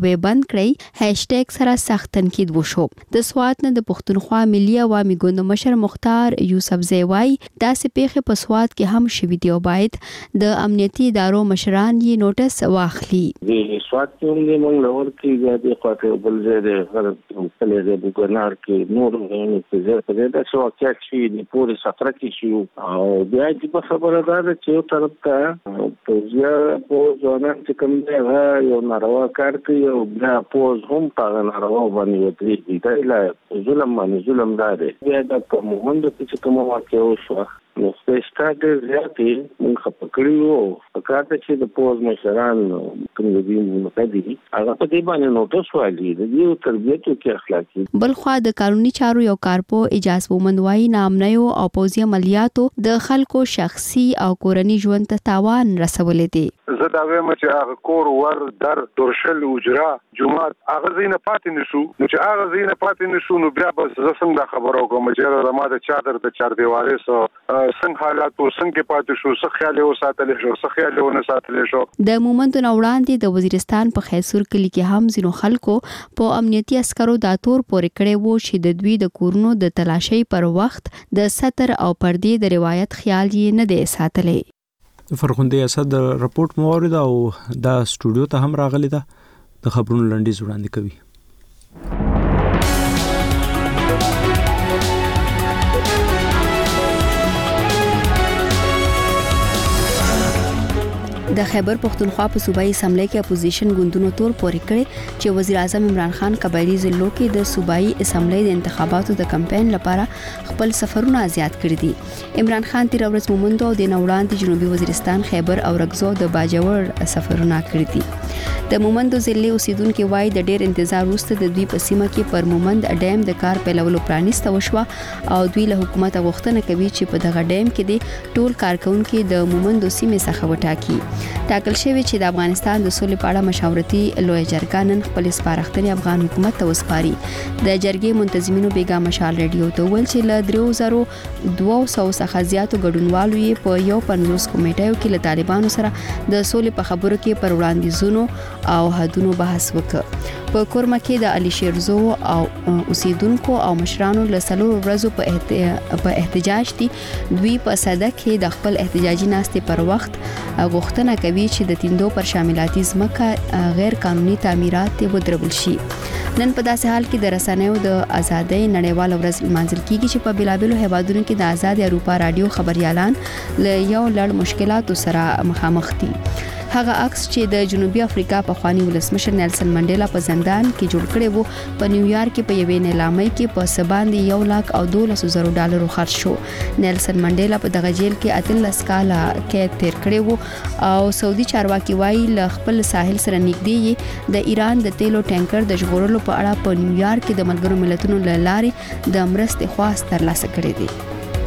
به بند کړی هاشټیګ سره سخت تنقید وشو. د سوات نه د پښتونخوا ملي عوامي ګوند مشر مختار یوسف زیوای داسې پیښه په سوات کې هم شوې دی او باید د امنیتي ادارو مشران یې نوټس واخلي. د سوات کې موږ لور کې د قاطع بل زده غرض کله د ګورنر کې نور غوښنه چې زه د څو واقعیت چې د پوره سفر کې شو او بیا چې په خبره ده چې یو طرف ته پوزیا په ځوانان چې کوم دی یو ناروا کار کوي او بیا پوز هم په ناروا باندې وتري دی دا ظلم باندې ظلم ده. بیا د کوموند چې کوم واقعي وشو نو ستاسو زیاتې موږ خپکړی وو فکرته چې د پوز مشران کوم دي متدي هغه په دې باندې نوټس والی د یو تربیت کې اخلاقی بل خو د قانوني چارو یو کارپو اجازه ومنوي نامنیو او پوزي عملیاتو د خلکو شخصي او کورنی ژوند ته تاوان رسولې دي. زه دا وایم چې هغه کور ور در درشل اجرا جمعات هغه زینه پاتې نشو نو چې هغه زینه پاتې نشو نو بیا بس زه څنګه خبرو کوم چې د ما د چادر د چار دیواره سو څنګه حالات څنګه پاتې شو څه خیال او ساتل شو څه خیال او نه ساتل شو. د مومند وړاندې د وزیرستان په خیسور کلی کې هم ځینو خلکو په امنیتي عسکرو د تور پورې کړي وو چې د دوی د کورونو د تلاشي پر وخت د ستر او پردې د روایت خیال یې نه دی ساتلې. فرخنده اسد رپورت مورید او دا سټوډیو ته هم راغلی ده د خبرونو لنډیز وړاندې کوي. د خیبر پختونخوا په صوبایي اسمبلی کې اپوزیشن ګوندونو تور پورې کړی چې وزیر اعظم عمران خان قبایلی ضلعو کې د صوبایي اسمبلی د انتخاباتو د کمپاین لپاره خپل سفرونه زیات کړی دي. عمران خان تیر ورځ مومند او د نوړاندې جنوبي وزیرستان خیبر او رګزو د باجوړ سفرونه کړی دي. د مومند ضلع اوسیدونکو وای د ډیر انتظار وروسته د دوی په سیمه کې پر مومند ډیم د کار پیلولو پرانیسته وشوه او دوی له حکومت غوښتنه کوي چې په دغه ډیم کې د ټول کارکونکو د مومند سیمې څخه وټاکي. ټاکل شوی چې د افغانستان د سولې په اړه مشاورتي لوی جرګه نن خپل سپارښتنې افغان حکومت ته وسپاري. د جرګې منتظمینو بیګا مشال ریډیو ته ویل چې له درې زره دوه سوه څخه زیاتو ګډونوالو یې په یو پنځوس کمیټو کې له طالبانو سره د سولې په خبرو کې پر وړاندیزونو او حدونو بحث وکړ. په کورما کې د علي شیرزو او اوسیدونکو او مشرانو له څلورو ورځو په احتجاج دي. دوی په صدک کې د خپل احتجاجي ناستې پر وخت غوښتنه کوي چې د تیندو پر شاملاتي ځمکه غیر قانوني تعمیرات ودرول شي. نن په داسې حال کې د رسنیو د ازادۍ نړیواله ورځ لمانځل کیږي چې په بلابلو هیوادونو کې د آزاد اروپا رادیو خبريالان له یو لړ مشکلاتو سره مخامخ دي. هغه عکس چې د جنوبي افریقا په خواني ولسمشر نیلسن منډیلا په زندان کې جوړ کړی وو په نیویارک کې په یوې نیلامۍ کې په سباندې یو لاک او دولس زره ډالرو خرج شو. نیلسن منډیلا په دغه جیل کې اتلس کاله کې تیر کړی وو او سعودي چارواکي وایي له خپل ساحل سره نږدې د ایران د تیلو ټانکر د ژغورلو په اړه په نیویارک کې د ملګرو ملتونو له لارې د مرستې خواست ترلاسه کړی دی.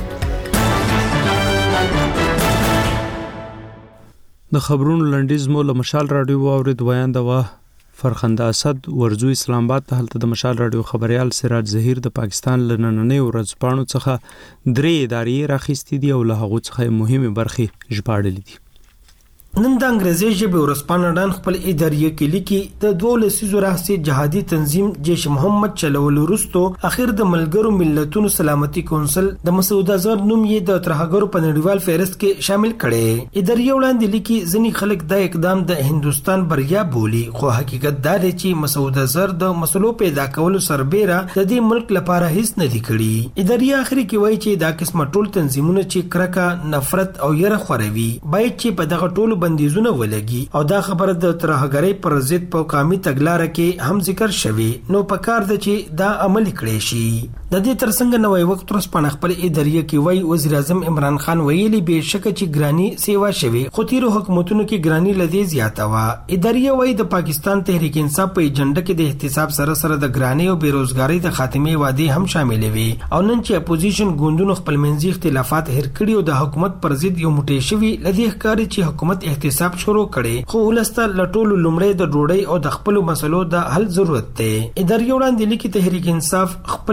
د خبرونو لنډیز مو له مشال رادیو واورید ویاند وا فرخنده اسد ورزو اسلام آباد ته هلته د مشال رادیو خبريال سراج ظهیر د پاکستان لنننې ورځپاڼو څخه درې ادارې راخېستې دي او له هغه څخه مهمه برخې ژباړلې دي. نن د انګریزي ژبې ورځپاڼه ډان خپل ادارې کې لیکي د دوه لسیزو راهیسې جهادي تنظیم جیش محمد چلول وروسته اخر د ملګرو ملتونو سلامتي کونسل د مسعود اظهر نوم یې د ترهګرو په نړیوال فهرست کې شامل کړي. ادارې وړاندې لیکي ځینې خلک دا اقدام د هندستان بریا بولي خو حقیقت دا دی چې مسعود اظهر د مسلو پیدا کولو سربېره د دې ملک لپاره هیڅ نه دی کړی. ادارې اخري کې وایي چې دا قسمه ټول تنظیمونه چې کرکه نفرت او یره خوروي باید چې په دغه ټولو بندیزونه ولګي او دا خبره د ترهګرۍ پر ضد په قومي تګلارې کې هم ذکر شوی نو پکار د چې دا عملي کړی شي. د دې ترڅنګ نوې وخت ورسپانه خپل ادارې کې وای وزیر اعظم عمران خان ویلي به شک چې ګرانی سیوا شوی خو تیرو حکومتونو کې ګرانی لدی زیاته وا. ادارې وای د پاکستان تحریک انصاف په ایجنډا کې د احتساب سره سره د ګرانی او بیروزګاری د خاتمه وعده هم شامل وي او نن چې اپوزیشن ګوندونو خپل منځي اختلافات هیر کړي او د حکومت پر ضد یو موټی شوی لدی ښکاری چې حکومت احتساب شروع کړي خو ولسته لټول لومړی د ډوډۍ او د خپل مسلو د حل ضرورت دی. ادارې وړاندې لیکي تحریک انصاف خپل انتخاب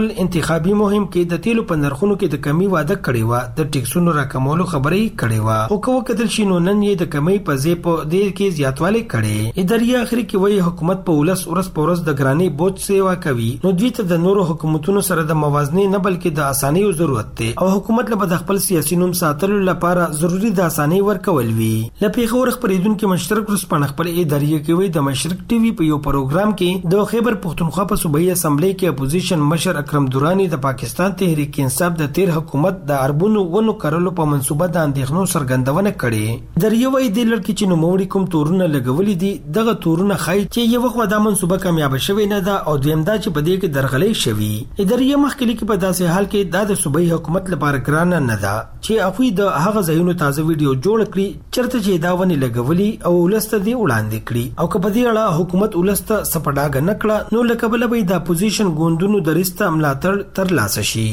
انتخابي مهم کې د تیلو په نرخونو کې د کمی وعده کړې و، د ټیکسونو راکمولو خبرې کړې و، او کوو کتل شي نو نن یې د کمی په ځای په دې کې زیاتوالی کړي. اداري اخر کې وایي حکومت په ولس ورس پورس د ګرانی بوج سیوا کوي، نو دوی ته د نورو حکومتونو سره د موازنې نه بلکې د اسانۍ ضرورت دی او حکومت له د خپل سیاسي نوم ساتلو لپاره ضروری د اسانۍ ورکول وی. له پیښور خبرېدونکو مشترک ورسپانه خپل اداري کوي د مشرق ټي وي په یو پروګرام کې د خیبر پختونخوا په صوبایي اسمبلی کې اپوزیشن مشر اکرم دورانی د پاکستان تحریک انصاف د تیر حکومت د اربونو ونو کارلو په منصوبه د اندېښنو څرګندونه کړې. دریو وایي د لړ کې چې نو موړي کوم تورونه لګولې دي دغه تورونه خای چې یو وخت دا منصوبه کامیاب شوه نه ده او دویم دا چې په دې کې درغلې شوي. اداري مخکلي کې په داسې حال کې د صوبایي حکومت لپاره ګران نه ده چې اخوی د هغه ځایونو تازه ویډیو جوړ کړي چرته چې دا ونی لګولي او ولسته دی وړاندې کړي او کله په دې اړه حکومت ولسته سپډاګ نه کړه نو لکه بل به د اپوزیشن ګوندونو درسته ملاتړ تر لاسه شي.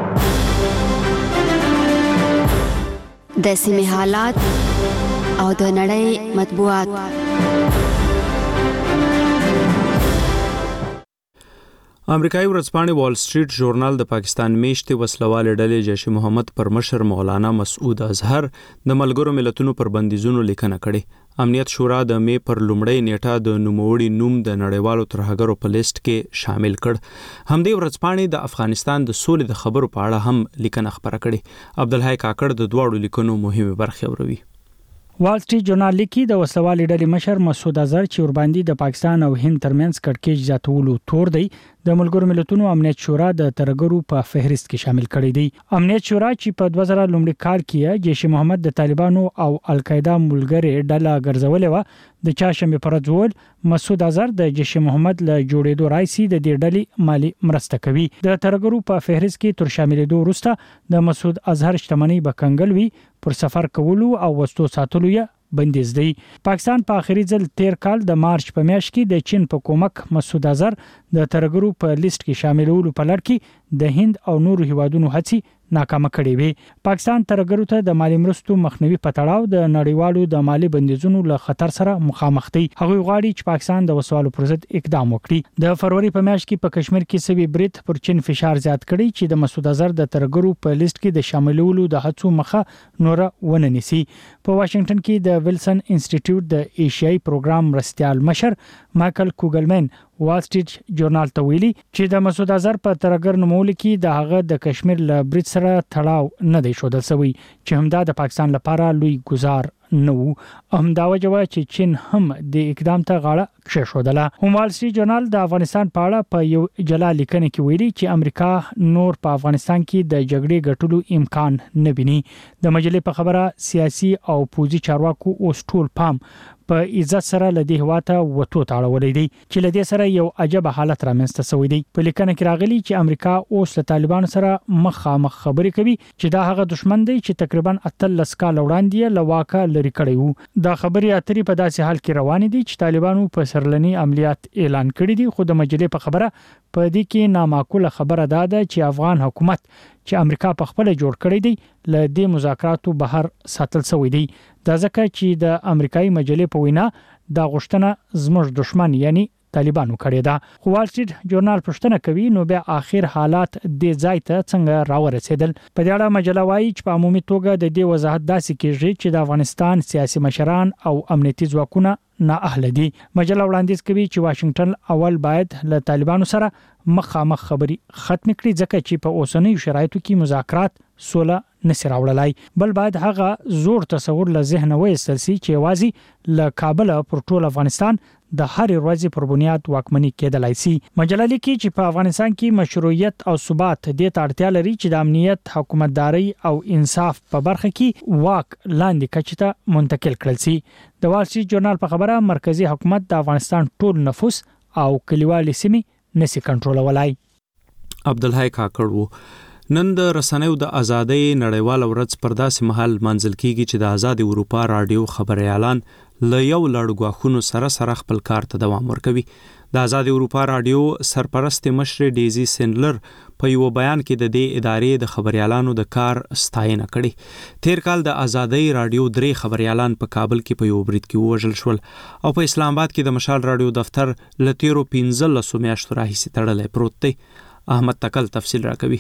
د سیمې حالات او د نړۍ مطبوعات. امریکایي ورځپاڼې وال سټریټ ژورنال د پاکستان میشتې وسلوالې ډلې جیش محمد پر مشر مولانا مسعود اظهر د ملګرو ملتونو پر بندیزونو لیکنه کړې. امنیت شورا د می پر لومړۍ نیټه د نوموړي نوم د نړیوالو ترهګرو په لیست کې شامل کړ. همدې ورځپاڼې د افغانستان د سولې د خبرو په اړه هم لیکنه خبره کړې. عبدالحی کاکړ د دواړو لیکنو مهمه برخه وروي. وال سټریټ ژورنال لیکي د وسلوالې ډلې مشر مسعود اظهر چې ورباندې د پاکستان او هند ترمنځ کړکېچ زیاتولو تور دی د ملګرو ملتونو امنیت شورا د ترهګرو په فهرست کې شامل کړی دی. امنیت شورا چې په دوه زره لومړي کال کې جیش محمد د طالبانو او القاعده ملګری ډله ګرځولې و د چاشمې پر ځول مسعود اظهر د جیش محمد له جوړېدو راځي د دې ډلې مالی مرسته کوي. د ترهګرو په فهرست کې تر شاملېدو وروسته د مسعود اظهر شتمنۍ به کنګل وي، پر سفر کولو او وسلو ساتلو یې بندیز دی. پاکستان په آخري ځل تیر کال د مارچ په میاشت کې د چین په کومک مسعود اظهر د ترهګرو په لیست کې شاملولو په لړ کې د هند او نورو هیوادونو هڅې ناکامه کړې وي. پاکستان ترهګرو ته د مالی مرستو مخنیوي په تړاو د نړیوالو د مالی بندیزونو له خطر سره مخامخ دی. هغه غواړي چې پاکستان د وسوالو پر ضد اقدام وکړي. د فروری په میاشت کې په کشمیر کې سوي برید پر چین فشار زیات کړي چې د مسعود اظهر د ترهګرو په لیست کې د شاملولو د هڅو مخه نور ونه نیسي. په واشنگټن کې د ویلسن انسټیټیوټ د ایشیايي پروګرام مرستيال مشر مایکل کوګلمن وال سټریټ ژورنال ته ویلي چې د مسعود اظهر په ترهګر نومول کې د هغه د کشمیر له برید سره تړاو نه دی شودل شوی چې همدا د پاکستان لپاره لوی ګزار نو هم دا وجوه چې چین هم د اقدام ته غاړه کښېښودله. هم وال سټریټ ژورنال د افغانستان په اړه په یو جلا لیکنه کې ویلي چې امریکا نور په افغانستان کې د جګړې ګټلو امکان نه ویني. د مجلې په خبره سیاسي او پوځي چارواکو اوس ټول پام په عزت سره لدی هواته وټو تاړولې دي چې لدی سره یو عجب حالت رامنځته شوی دی. په لیکنه کې راغلي چې امریکا اوس له طالبانو سره مخامخ خبرې کوي چې دا هغه دشمن دی چې تقریبا اتلس کال وړاندې له واکه لري کړی وو. دا خبرې اترې په داسې حال کې روان دي چې طالبانو په سرلنی عملیات اعلان کړی دي. خو د مجلې په خبره په دې کې نامعقوله خبره ده چې افغان حکومت چې امریکا په خپل جوړ کړی دی ل دې مذاکراتو بهر ساتل شوی دی. دا ځکه چې د امریکایي مجلې په وینا دا غوښتنه زموږ دشمن یعنی طالبانو کړی ده. خو وال سټریټ ژورنال پوښتنه کوي نو بیا اخر حالات د ځای ته څنګه راورسېدل. په دې اړه مجله وايي چې په عمومي توګه د دې وضاحت داسې کیږي چې د افغانستان سیاسي مشران او امنیتي ځواکونه نه اهل دي. مجله وړاندیز کوي چې واشنگټن اول باید له طالبانو سره مخامخ خبري ختم کړي ځکه چې په اوسنیو شرایطو کې مذاکرات سوله نسی راوړلای، بل باید هغه زوړ تصور له ذهن وایستل شي چې وازي له کابل پر ټول افغانستان د هر ورځې پر بنیاد واکمنی کېدلای شي. مجله لیکي چې په افغانستان کې مشروعیت او ثبات د اړتیا لري چې د امنیت، حکومتداري او انصاف په برخه کې واک لاندې کچې ته منتقل کړل شي. د وال سټریټ ژورنال په خبره مرکزی حکومت د افغانستان ټول نفوس او کلیوالي سیمې نسی کنټرولولای. عبدالحی کاکړ وو. نن د رسنیو د ازادۍ نړیوال ورځ پر داسې مهال منځل کیږي چې د آزاد اروپا رادیو خبري اعلان ل یو لړ غواخونو سره سره خپل کار ته دوام ورکوي. د آزاد اروپا رادیو سرپرست مشر ډیزي سینډلر په یو بیان کې د دې ادارې د خبريالانو د کار ستاینه کړې. تیر کال د آزادۍ رادیو درې خبريالان په کابل کې په یو برید کې وژل شول او په اسلام آباد کې د مشال رادیو دفتر لتیرو پنځلس میاشتو راهیسې تړلې پروت دی. احمد تکل تفصیل راکوي.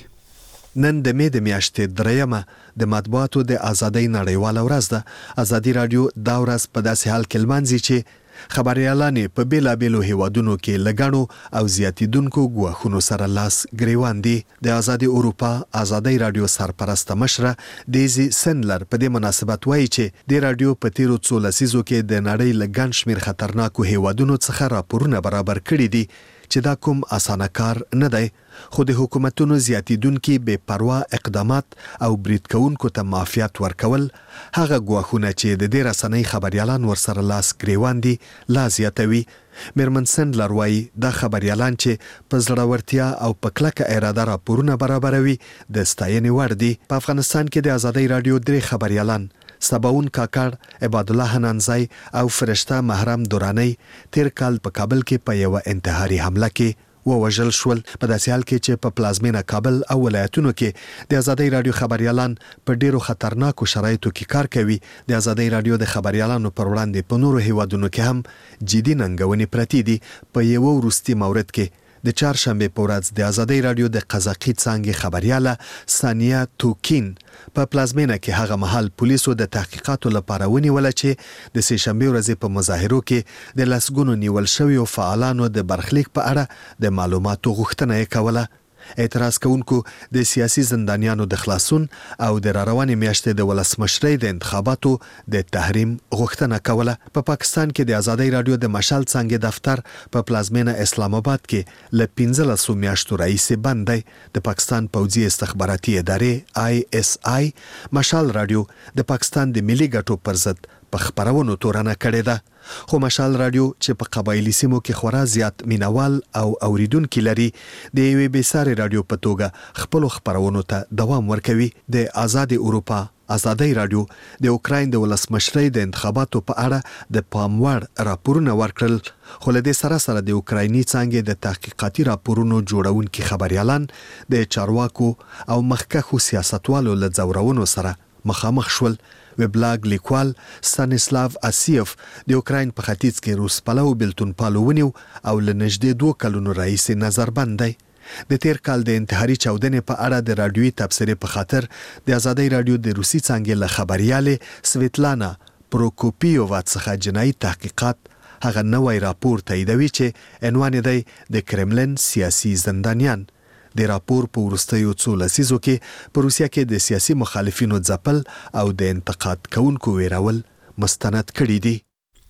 نن د مې د میاشتې درېیمه د مطبوعاتو د ازادۍ نړیواله ورځ ده. ازادي رادیو دا ورځ په داسې حال کې لمانځي چې خبريالان په بیلابیلو هیوادونو کې لګڼو او زیاتیدونکو ګواښونو سره لاس ګریوان دي. د آزادي اروپا آزادي رادیو سرپرسته مشره دیزي سنلر په دې مناسبت وایي چې د رادیو په تیرو څو لسیزو کې د نړۍ لګڼ شمیر خطرناکو هیوادونو څخه راپورونه برابر کړي دي چې دا کوم اسانه کار نه دی، خو د حکومتونو زیاتیدونکي بې پروا اقدامات او برید کوونکو ته معافیت ورکول هغه ګواښونه چې د دې رسنۍ خبريالان ورسره لاس ګریوان دي لا زیاتوي. میرمن سندلر وایي دا خبريالان چې په زړورتیا او په کلکه اراده راپورونه برابروي د ستاینې وړ دي. په افغانستان کې د آزادۍ رادیو درې خبريالان سباون کاکړ، عباد الله حنانزای او فرشته محرم دورانی تیر کال په کابل کې په یو انتحاري حمله کې ووژل شول. په داسې حال کې چې په پلازمینه کابل او ولایتونو کې د آزادۍ رادیو خبريالان په ډیرو خطرناکو شرایطو کې کار کوي، د آزادۍ رادیو د خبريالانو پر وړاندې په نورو هیوادونو کې هم جدي ننګونې پرتې دي. په یو وروستي مورد کې د چهارشنبه په ورځ د آزادۍ رادیو د قزاقي څانګې خبرياله ثانیه توکین په پلازمینه کې هغه مهال پولیسو د تحقیقاتو لپاره ونیول چې د سه شنبه ورځې په مظاهرو کې د لسګونو نیول شویو فعالانو د برخلیک په اړه د معلوماتو غوښتنه یې کوله. اعتراض کوونکو د سیاسي زندانیانو د خلاصون او د راروانې میاشتې د ولسمشرۍ د انتخاباتو د تحریم غوښتنه کوله. په پا پاکستان کې د آزادۍ رادیو د مشال څانګې دفتر په پلازمینه اسلام آباد کې له پنځلسو میاشتو راهیسې بند دی. د پاکستان پوځي استخباراتي ادارې آی اس آی مشال رادیو د پاکستان د ملي ګټو پر ضد په خبرونو تورنه کړې ده. خو مشال رادیو چې په قبایلی سیمو کې خورا زیات مینوال او اوریدونکو لري د یوې بېسارې رادیو په توګه خپل خبرونو ته دوام ورکوي. د آزادي اروپا آزادي رادیو د اوکراین د ولسمشرۍ د انتخاباتو په اړه د پاموړ راپورونه ورکړل، خو له دې سره سره د اوکرایني څانګې د تحقیقاتي راپورونو جوړونکي خبريالان د چارواکو او مخکښو سیاستوالو له ځورونو سره مخامخ شول. وبلاګ لیکوال ستانسلاو اسیف د اوکراین په ختیځ کې روس پلو بلتون پالو ونیو او لنږدې دوه کلونو راهیسې نظربند دی. د تیر کال د انتحاري چاودنې په اړه د رادیوي تبصرې په خاطر د آزادۍ رادیو د روسي څانګې له خبريالې سویتلانا پروکوپیووا څخه جنایي تحقیقات هغه نوی راپور تاییدوي چې عنوان دی د کرملن سیاسي زندانیان. د راپور په وروستیو څو لسیزو کې په روسیه کې د سیاسي مخالفینو ځپل او د انتقاد کوونکو ویرول مستند کړي دي.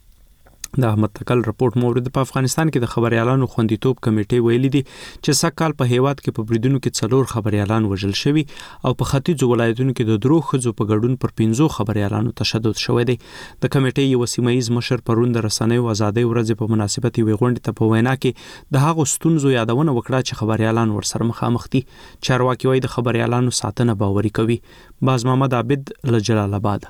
د احمد تکل رپورت مورد په افغانستان کې د خبريالانو خوندیتوب کمیټې ویلي دي چې سکهال په هیواد کې په بریدونو کې څلور خبريالان وژل شوي او په ختیځو ولایتونو کې د درو ښځو په ګډون پر پنځو خبريالانو تشدد شوی دی. د کمیټې یو سیمایي مشر پرون د رسنیو آزادۍ ورځ په مناسبت وی غونډه ته په وینا کې د هغو ستونزو یادونه وکړه چې خبريالان ورسره مخامخ دي. چارواکي وايي د خبريالانو ساتنه باوري کوي. باز محمد عابد له جلال آباد.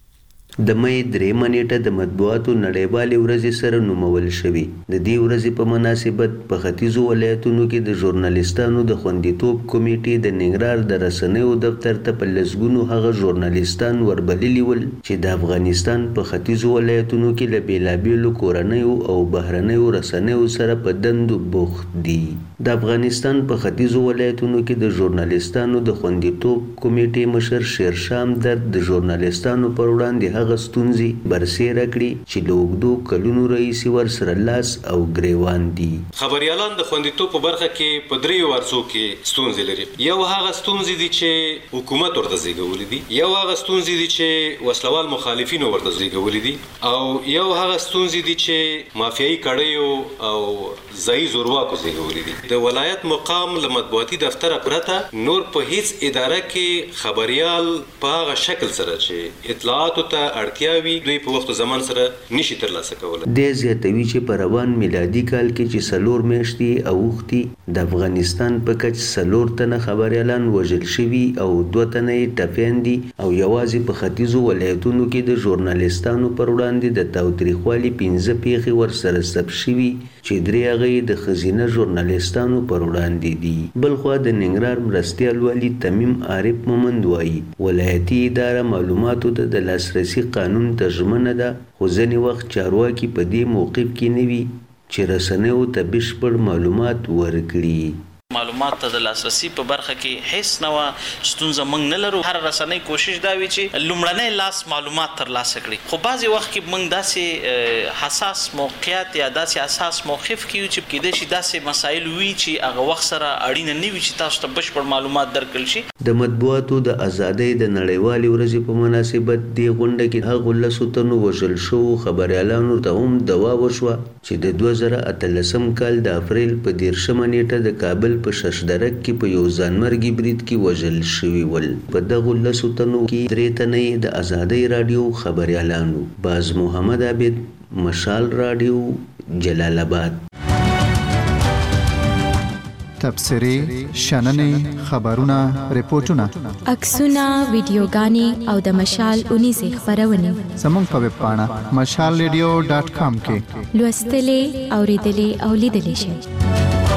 د مې درېمه نیټه د مطبوعاتو نړیوالې ورځې سره نومول شوی. د دې ورځې په مناسبت په ختیځو ولایتونو کې د ژورنالیستانو د خوندیتوب کمیټې د ننګرهار د رسنیو دفتر ته په لسګونو هغه ژورنالیستان وربللي ول چې د افغانستان په ختیځو ولایتونو کې له بیلابیلو کورنیو او بهرنیو رسنیو سره په دندو بوخت دي. د افغانستان په ختیځو ولایتونو کې د ژورنالیستانو د خوندیتوب کمیټې مشر شیرشام درد د ژورنالیستانو پر وړاندې هغه ستونزې برسېره کړي چې له اوږدو کلونو راهیسې ورسره لاس او ګریوان دي. خبريالان د خوندیتوب په برخه کې په دریو ورڅو کې ستونزې لري. یو هغه ستونزې دي چې حکومت ورته زیږولې دي، یو هغه ستونزې دي چې وسلوال مخالفینو ورته زیږولې دي، او یو هغه ستونزې دي چې مافیایي کړیو او ځایي زورواکو زیږولې دي. د ولایت مقام له مطبوعاتي دفتر پرته نور په هیڅ اداره کې خبريال په هغه شکل سره چې اطلاعاتو ته اړتیاوي دوی په وخت زمان سره نشي ترلاسه کولای. د زیاتوي چې په روان میلادي کال کې چې سلور میاشتې اوختي د افغانستان په کچ سلور تنه خبريالان وژل شوي او دوه تنه ټپیان دي او یوازې په ختیځو ولایتونو کې د ژورنالیستانو پر وړاندې د تاوتریخوالي پنځه پیښې ورسره ثبت شوي چې درې هغې د ښځینه ژورنالیستانو پر وړاندې دي. بلخوا د ننګرهار مرستیال والي تمیم عارف مومند وایي ولایتي اداره معلوماتو ته د لاسرسي قانون ترجمه ده، خو ځینې وخت چارواکي په دې موقف کې نه وي چې رسنیو ته بشپړ معلومات ورکړي. معلومات ته د لاسرسي په برخه کې هیڅ نوع ستونزه موږ نه لرو. هر رسنۍ کوشش دا وی چې لومړنۍ لاس معلومات ترلاسه کړي، خو بعضی وخت کې موږ داسې حساس موقعیت یا داسې اساس موقف کې چې کېدای شي داسې مسایل وي چې هغه وخت سره اړینه نه وي چې تاسو ته بشپړ معلومات درکړل شي. د مطبوعاتو د ازادۍ د نړیوالې ورځې په مناسبت دی غونډه کې هغه لسو تنو وژل شو خبريالانو ته هم دوا وشوه چې د دوه زره اتلسم کال د اپریل په دیرشمه نیټه د کابل په ششدرک کې په یو ځانمرګي برید کې وژل شوي ول. په دغه لسو تنو کې درې تنې د ازادۍ رادیو خبريالانو، باز محمد عابد، مشال رادیو جلال آباد. تبصرې، شننې، خبرونه، ریپورتونه، عکسونه، ویډیوګانې او د مشال اونیزه خبرونه زموږ په ویب پاڼه مشال ریډیو ډاټ کام کې لوستلې، اوریدلې او لیدلې شئ.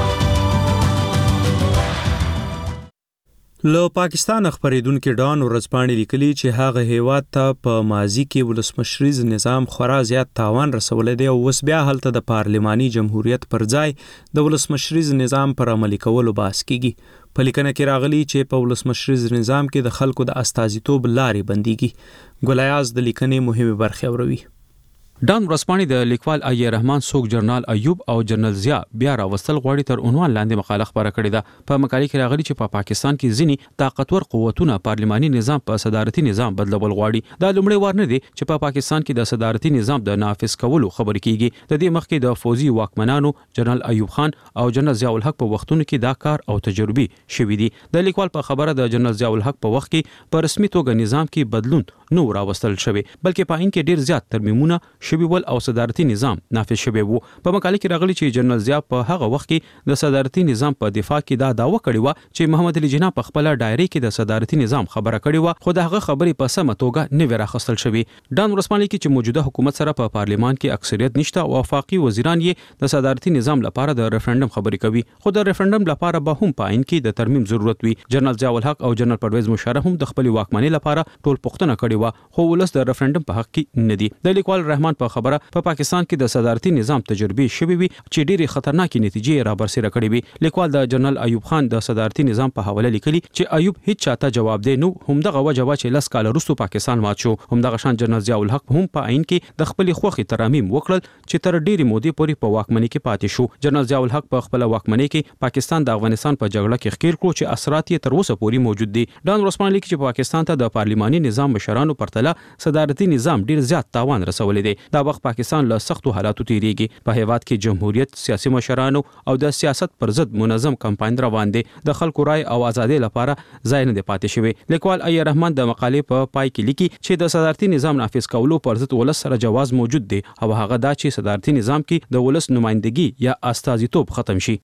له پاکستان خبرېدونکو ډان ورځپاڼې لیکلي چې هغه هیواد ته په ماضي کې ولسمشریز نظام خورا زیات تاوان رسولی دی او اوس بیا هلته د پارلماني جمهوریت پر ځای د ولسمشریز نظام پر عملي کولو بحث کیږي. په لیکنه کې راغلي چې په ولسمشریز نظام کې د خلکو د استازیتوب لارې بنديږي. ګلایاز د لیکنې مهمه برخه وروي. ډان ورځپاڼې د لیکوال ای رحمان سوک جرنال ایوب او جنرال ضیا بیا راوستل غواړي تر عنوان لاندې مقاله خبره کړې ده. په مقاله کې راغلي چې په پا پاکستان کې ځینی طاقتور قوتونه پارلماني نظام په صدارتي نظام بدلول غواړي. دا لومړی وار نه دی چې په پا پاکستان کې د صدارتي نظام د نافذ کولو خبرې کیږي. د دې مخکې د فوزي واکمنانو جنرال ایوب خان او جنرال ضیا الحق په وختونو کې دا کار او تجربي شوی دی. د لیکوال په خبره د جنرال ضیا الحق په وخت کې په رسمي توګه نظام کې بدلون نو راوستل شوی، بلکې په ان کې ډیر زیات ترمیمونه شوی ول او صدارتي نظام نافذ شوی وو. په مقاله کې راغلي چې جنرال ضیا په هغه وخت کې د صدارتي نظام په دفاع کې دا داوا کړی و چې محمد علي جناح په خپل ډایري کې د صدارتي نظام خبره کړې و، خو دغه خبرې په سمه توګه نه وراخستل شوی. ډان ورسپانلی کې چې موجوده حکومت سره په پارلیمان کې اکثریت نشته او وفاقي وزیران یې د صدارتي نظام لپاره د ریفرندم خبرې کوي، خو د ریفرندم لپاره به هم په عین کې د ترمیم ضرورت وي. جنرال ضیا الحق او جنرال پرویز مشرف هم د خپل واکمنۍ لپاره ټول پوښتنه کړې و، خو ولس د ریفرندم په حق کې نه دي. د لیکوال رحمان په خبره په پاکستان کې د صدارتي نظام تجربې شوي وي چې ډېری خطرناکې نتیجې را برسېره کړې وي. لیکوال د جنرال ایوب خان د صدارتي نظام په حواله لیکلي چې ایوب هیڅ چاته جواب دی نو همدغه وجه وا چې لس کال وروسته پاکستان مات شو. همدغه شان جنرال ضیا الحق هم په عین کې د خپل خوخي ترامیم وکړل چې تر ډېری مودې پورې په واکمنۍ کې پاتې شو. جنرال ضیا الحق په خپل واکمنۍ کې پاکستان د افغانستان په جګړه کې ښکیر کړو چې اثرات یې تر اوسه پورې موجود دي. ډان ورسپانلی چې پاکستان ته د پارلماني نظام مشرانو پرتله صدارتي نظام ډېر زیات تاوان رسولی دی. دا وخت پاکستان له سختو حالاتو تیریږي. په هیواد کې جمهوریت، سیاسي مشرانو او د سیاست پر ضد منظم کمپاین روان دي. د خلکو رای او ازادي لپاره ځای نه دی پاتې شوی. لیکوال ای رحمان د مقالې په پای کې لیکي چې د صدارتي نظام نافذ کولو پر ضد ولس سره جواز موجود دی او هغه دا چې صدارتي نظام کې د ولس نمائندګي یا استازیتوب ختم شي.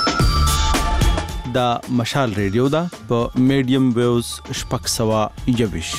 دا مشال ریډیو دا په میډیم ویوز شپږ سوه یوویش.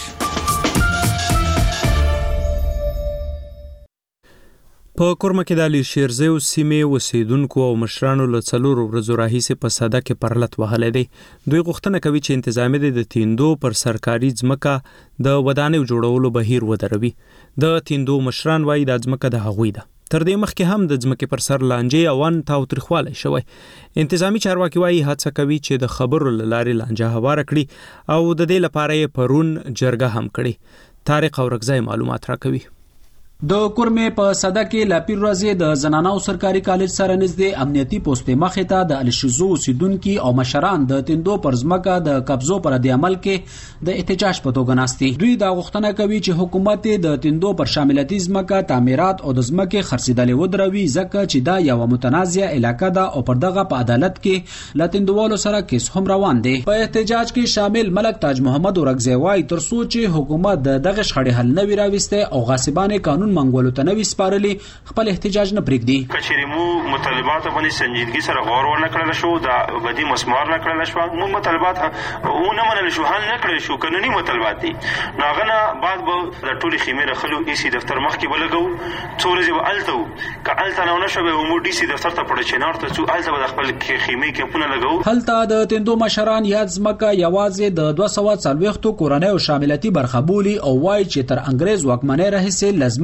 په کورمه کې د علي شیرزیو سیمې اوسیدونکو او مشرانو له څلورو ورځو راهیسې په سده کې پرلت وهلی دی. دوی غوښتنه کوي چې انتظامیه د تیندو پر سرکاري ځمکه د ودانیو جوړولو بهیر ودروي. د تیندو مشران وایي دا ځمکه د هغوی ده. تر دې مخکې هم د ځمکې پر سر لانجې او ان تاوتریخوالی شوی. انتظامی چارواکي وایي هڅه کوي چې د خبرو له لارې لانجه هواره کړي او د دې لپاره یې پرون جرګه هم کړې. طارق اورکزی معلومات راکوي. د کورمه په صدا کې لاپیر ورځې د زنانو سرکاري کالج سره نږدې امنیتي پوسټ مخې ته د الشزو اوسیدونکو او مشران د تندو پر ځمکه د قبضو پر د عمل کې د احتجاج په توګه ناستي. دوی دا غوښتنه کوي چې حکومت د تندو پر شاملتي ځمکه تعمیرات او د ځمکې خرڅېدل ودروي ځکه چې دا یو متنازع علاقه ده او پر دغه په عدالت کې لاتندوالو سره کیس هم روان دي. په احتجاج کې شامل ملک تاج محمد اورکزی وايي تر څو چې حکومت دغه شخړې حل نه وي راوسته او غاصبانه قانون منګولو ته نوې سپارلي خپل احتجاج نه پرېږدي. کچېرې مو مطالبات باندې سنجیدګي سره غور ونه کړل شو، دا بدی مسمار نه کړل شو، مو مطالبات ونه منل شو، حل نه کړل شو، قانوني مطالبات دي. ناغنه بعد به د ټولي خیمه رخلو ای سی دفتر مخ کې ولګو څو ورځې به التو ک الته نه نشو به مو ډي سي دفتر ته پړ چینار ته څو الته به خپل خیمه کې پونه لګو. هلته د تندو مشران یاد ځمکه یوازې د دوه سوه څلوېښت کورنۍ او شاملتي برخه بولی او وایي چې تر انګريز واکمنۍ راهیسې لزمکه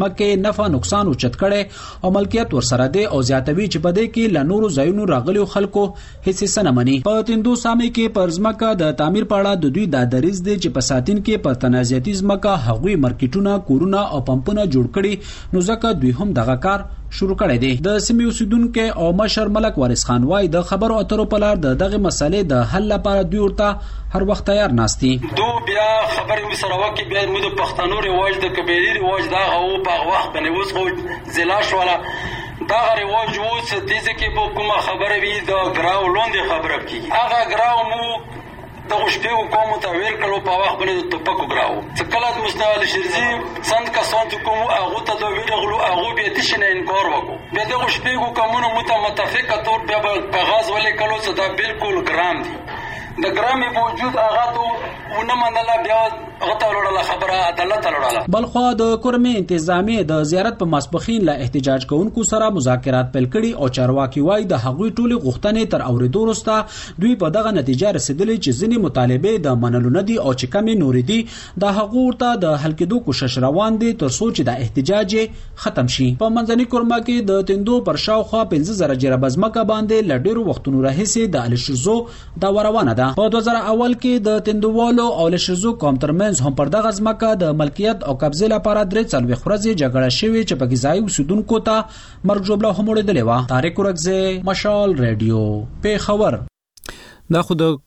ځمکې نفع نقصان اوچت کړي او ملکیت ورسره دی او زیاتوي چې په دې کې ل نورو ځایونو راغلي خلکو هیڅ څه نه مني. په تندو سامي کې پر ځمکه د تعمیر په اړه د دوی د دریز دی چې په ساتین کې په تنازعاتي ځمکه هغوی مارکیټونه کورونه او پمپونه جوړ کړي نو ځکه دوی هم دغه کار شروع کړی دی. د سیمې اوسیدونکو او مشر ملک وارث خان وايي د خبرو اترو په لار د دغه مسلې د حل لپاره دوی ورته هر وخت تیار ناستي. دو بیا خبرې مسره وکي بیا موږ د پښتنو رواج د کبيري رواج دا او په وخت باندې اوس خو ضلع شواله دا رواج اوس د دې کې په کومه خبره وی د ګراو لوندې خبره کی هغه ګراو مو د غشپیو کوم ته ویل کړو په وخت باندې د توپکو ګراو څه کله د مستوال شرزي سند کا سنت کوم هغه ته د ویلغلو هغه به د شنه انکار وکړو بیا د غشپیو کومونو متفقه تور بیا په غاز ولې کلو څه دا بالکل ګرام دي د ګرامي موجود هغه ته ونه منله بیا غته وړله خبره عدالت وړله. بلخوا د کورمې انتظامی د زیارت په ماسپخین له احتجاج کوونکو سره مذاکرات پیل کړي او چارواکي وايي د هغوی ټولې غوښتنې تر اوریدو وروسته دوی په دغه نتیجه رسیدلي چې ځینې مطالبې د منلو نه دي او چې کمې نورې دي د هغو ورته د حل کېدو کوشش روان دي تر څو چې د احتجاج ختم شي. په منځني کورما کې د تندو پر شاوخوا پنځه زره جرابه ځمکه باندې له ډېرو وختونو راهیسې د الشرزو دا روانه ده. په دوه زره اول کې د تندوالو او الشرزو قوم ترمنځ هم پر دغه ځمکه د ملکیت او قبضې لپاره درې څلوېښت ورځې جګړه شوې چې پکې ځای اوسیدونکو ته مرګ ژوبله هم وړېدلې وه. طارق ورکزی، مشال ریډیو، پیښور. دا خو د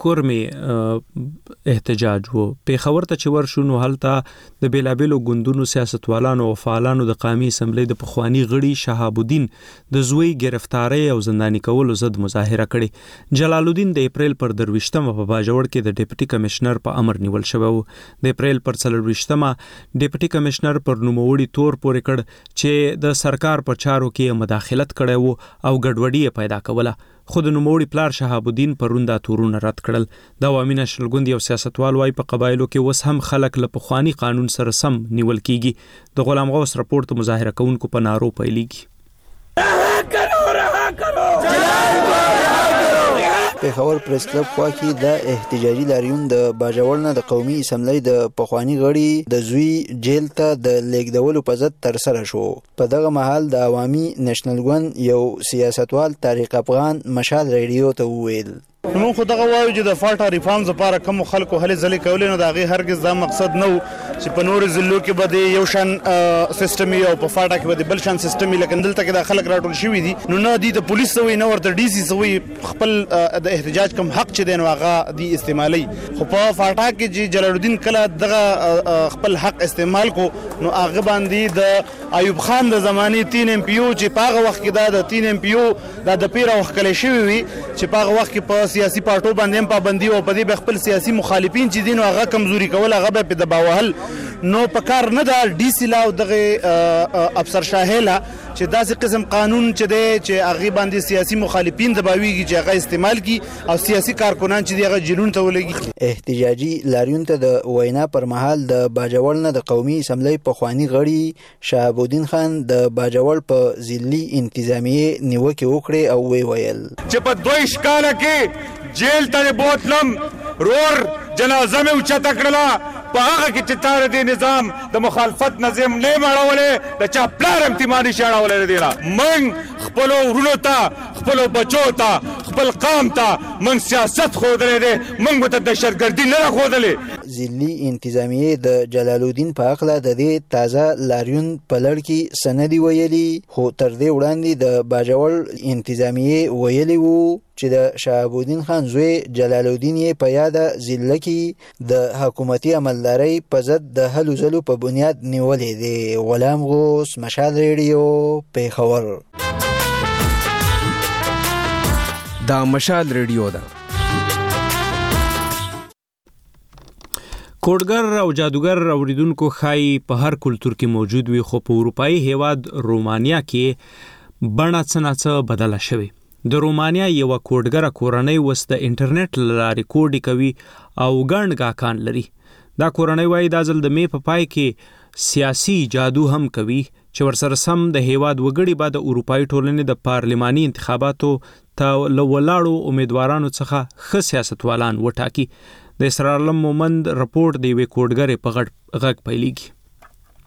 کورمې احتجاج وو. پیښور ته چې ورشو نو هلته د بیلابیلو ګوندونو سیاستوالانو او فعالانو د قومي اسمبلی د پخوانی غړي شهاب الدین د زوی گرفتاری او زنداني کولو ضد مظاهره کړې. جلال الدین د اپریل پر درويشتمه په باجوړ کې د ډیپټي کمشنر په امر نیول شوی وو. د اپریل پر څلورويشتمه ډیپټي کمشنر پر نوموړي تور پورې کړ چې د سرکار په چارو کې مداخلت کړی وو او ګډوډي پیدا کوله. خود نوموړي پلار شهاب الدین پروندا تورونه رد کړل. د عوامي نشل ګوند یو سیاستوال وايي په قبایلو کې وس هم خلک له پخوانی قانون سره سم نیول کیږي. د غلام غوث رپورت مظاهره کوونکو په نارو پیلېږي. پیښور پریس کلب خوا کې د احتجاجي لاریون د باجوړ نه د قومي اسمبلی د پخوانی غړي د زوی جیل ته د لیږدولو په ضد ترسره شو. په دغه مهال د عوامي نشنل ګوند یو سیاستوال طارق افغان مشال ریډیو ته وویل نو خو دغه وایو چې د فالټا ریفارمز لپاره کوم خلکو هلې ځلې کولې نو د هغې هرګز دا مقصد نه و چې په نورو ضلعو کې به د یو شان سیسټم وي او په فالټا کې به د بل شان سیسټم وي. لکه دلته کې دا خلک راټول شوي دي نو نه دي د پولیس څه وایي نه ورته ډي سي څه وایي. خپل د احتجاج کوم حق چې دی نو هغه دي استعمالوي. خو په فالټا کې چې جلال الدین کله دغه خپل حق استعمال کو نو هغه باندې د ایوب خان د زمانې تین ایم پی او چې په هغه وخت کې دا د تین ایم پی او دا د پیره وښکلی شوي وي چې په هغه وخت کې په سیاسي پارټو باندې هم پابندي او په دې به خپل سیاسي مخالفین چې دي نو هغه کمزوري کول هغه به په دبا وهل نو په کار نه ده. ډي سي لا او دغه افسر شاهله چې داسې قسم قانون چې دی چې هغې باندې سیاسي مخالفین دباویږي چې هغه استعمال کی او سیاسي کارکنان چې دی هغه جیلونو ته ولګي. احتجاجي لاریون ته د وینا پر مهال د باجوړ نه د قومي اسمبلی پخوانی غړي شهاب الدین خان د باجوړ په ضلعي انتظامیه نیوکه وکړه او وی ویل چې په دوه ښکاله کې جیل ته بوتلم رور جنازه مې اوچته کړله په هغه کې چې تاره دې نظام د مخالفت نظام نه مړولې د چا پلار امتماني شي اړولې دی نه موږ خپلو ورونو ته خپلو بچو ته خپل قام ته موږ سیاست ښودلی دی موږ ورته دهشتګردي نه ده ښودلې. ضلعي انتظامیه د جلال الدین په هکله د دې تازه لاریون په لړ کې څه نه دي ویلي خو تر دې وړاندې د باجوړ انتظامیه ویلي وو چې د شهاب الدین خان زوی جلال الدین یې په یاده ضلع کې د حکومتي عملدارۍ په ضد د هلو ځلو په بنیاد نیولې دی. غلام غوث، مشال ریډیو، پیښور. دا مشال ریډیو ده. کوډګر او جادوګر اوریدونکو خای په هر کلتور کې موجود وي خو په اروپאי هیواد رومانیا کې بڼه څه نه څه بدله شوې. د رومانیا یو کوډګر کورنۍ وس د انټرنیټ لارې کوډي کوي او ګڼ گاکان لري. دا کورنۍ وایي دا ځل د می په پای کې سیاسي جادو هم کوي چې ورسره سم د هیواد وګړي بعد د اروپאי ټولنې د پارلماني انتخاباتو ته لولاړو امیدوارانو څخه ښه سیاستوالان وټاکي. د اسرار علم مومند رپورت دی وی کوډګر په غټ غږ پیلېږي.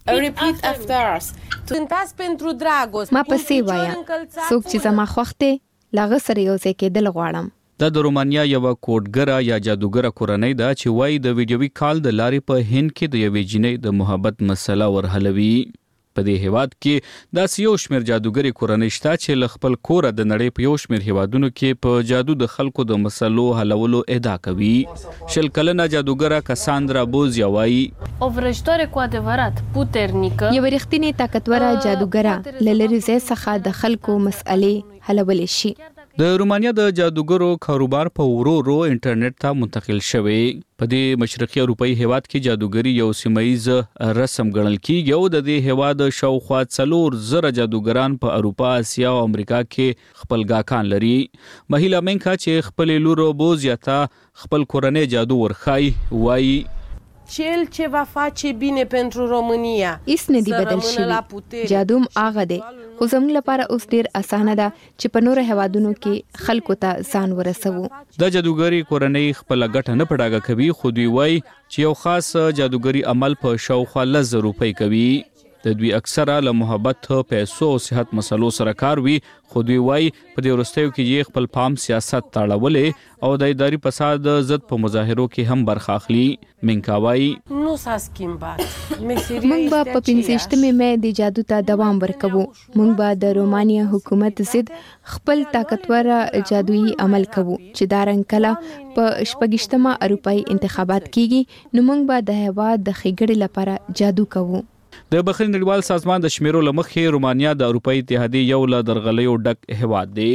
Repeat after us. Cântați pentru dragoste. ما پسې وایا څوک چې زما خوښته لاغه سره یو ځای کېدل غواړم. دا د رومانیا یو کوډګره یا جادوګره کورنۍ ده چې وایي د ویډیوي کال د لارې په هند کې د یوې جینۍ د محبت مسله ورحلوي. په دې هیواد کې داسې یو شمېر جادوګرې کورنۍ شته چې له خپل کوره د نړۍ په یو شمېر هیوادونو کې په جادو د خلکو د مسلو حلولو ادعا کوي. شل کلنه جادوګره کساندرا بوزیا وایي o vrăjitoare cu adevărat puternică یو رښتینې طاقتوره جادوګره له لرې ځای څخه د خلکو مسئلې حلولی شي. د رومانیا د جادوګرو کاروبار په ورو ورو انټرنیټ ته منتقل شوی. په دې مشرقي اروپאי هیواد کې جادوګری یو سیمایز رسم ګڼل کیږي او د دې هیواد شاوخوا څلور زره جادوګران په اروپا، اسیا او امریکا کې خپل گاکان لري. مهیلا منکا چې خپل لور بوزیا ته خپل کورنۍ جادو ورخای وایي cel ce va face bine pentru România. هیڅ نه دی بدل شوی. جادو هم هغه دی خو زموږ لپاره اوس ډیر اسانه ده چې په نورو هیوادونو کې خلکو ته ځان ورسوو. د جادوګری کورنۍ خپل ګټه نه پډاګه کوي خو دوی وایي چې یو خاص جادوګری عمل په شاوخوا لس زره روپۍ کوي. د دوی اکثره له محبت، پیسو او صحت مسلو سره کار وي خو دوی وایي په دې وروستیو کې یې خپل پام سیاست ته اړولی او د اداري فساد ضد په مظاهرو کې هم برخه اخلي. منکا وایي nu s-a schimbat. موږ به په پنځه مې د جادو ته دوام ورکوو. موږ به د رومانیا حکومت ضد خپل طاقتور جادویي عمل کوو چې دا رنګ کله په شپږشتمه اروپאי انتخابات کیږي نو موږ به د هیواد د ښېګړې لپاره جادو کوو. د بخښنې نړیوال سازمان د شمیرو له مخې رومانیا د اروپאי اتحادیې یو له درغلیو ډک هیواد دی.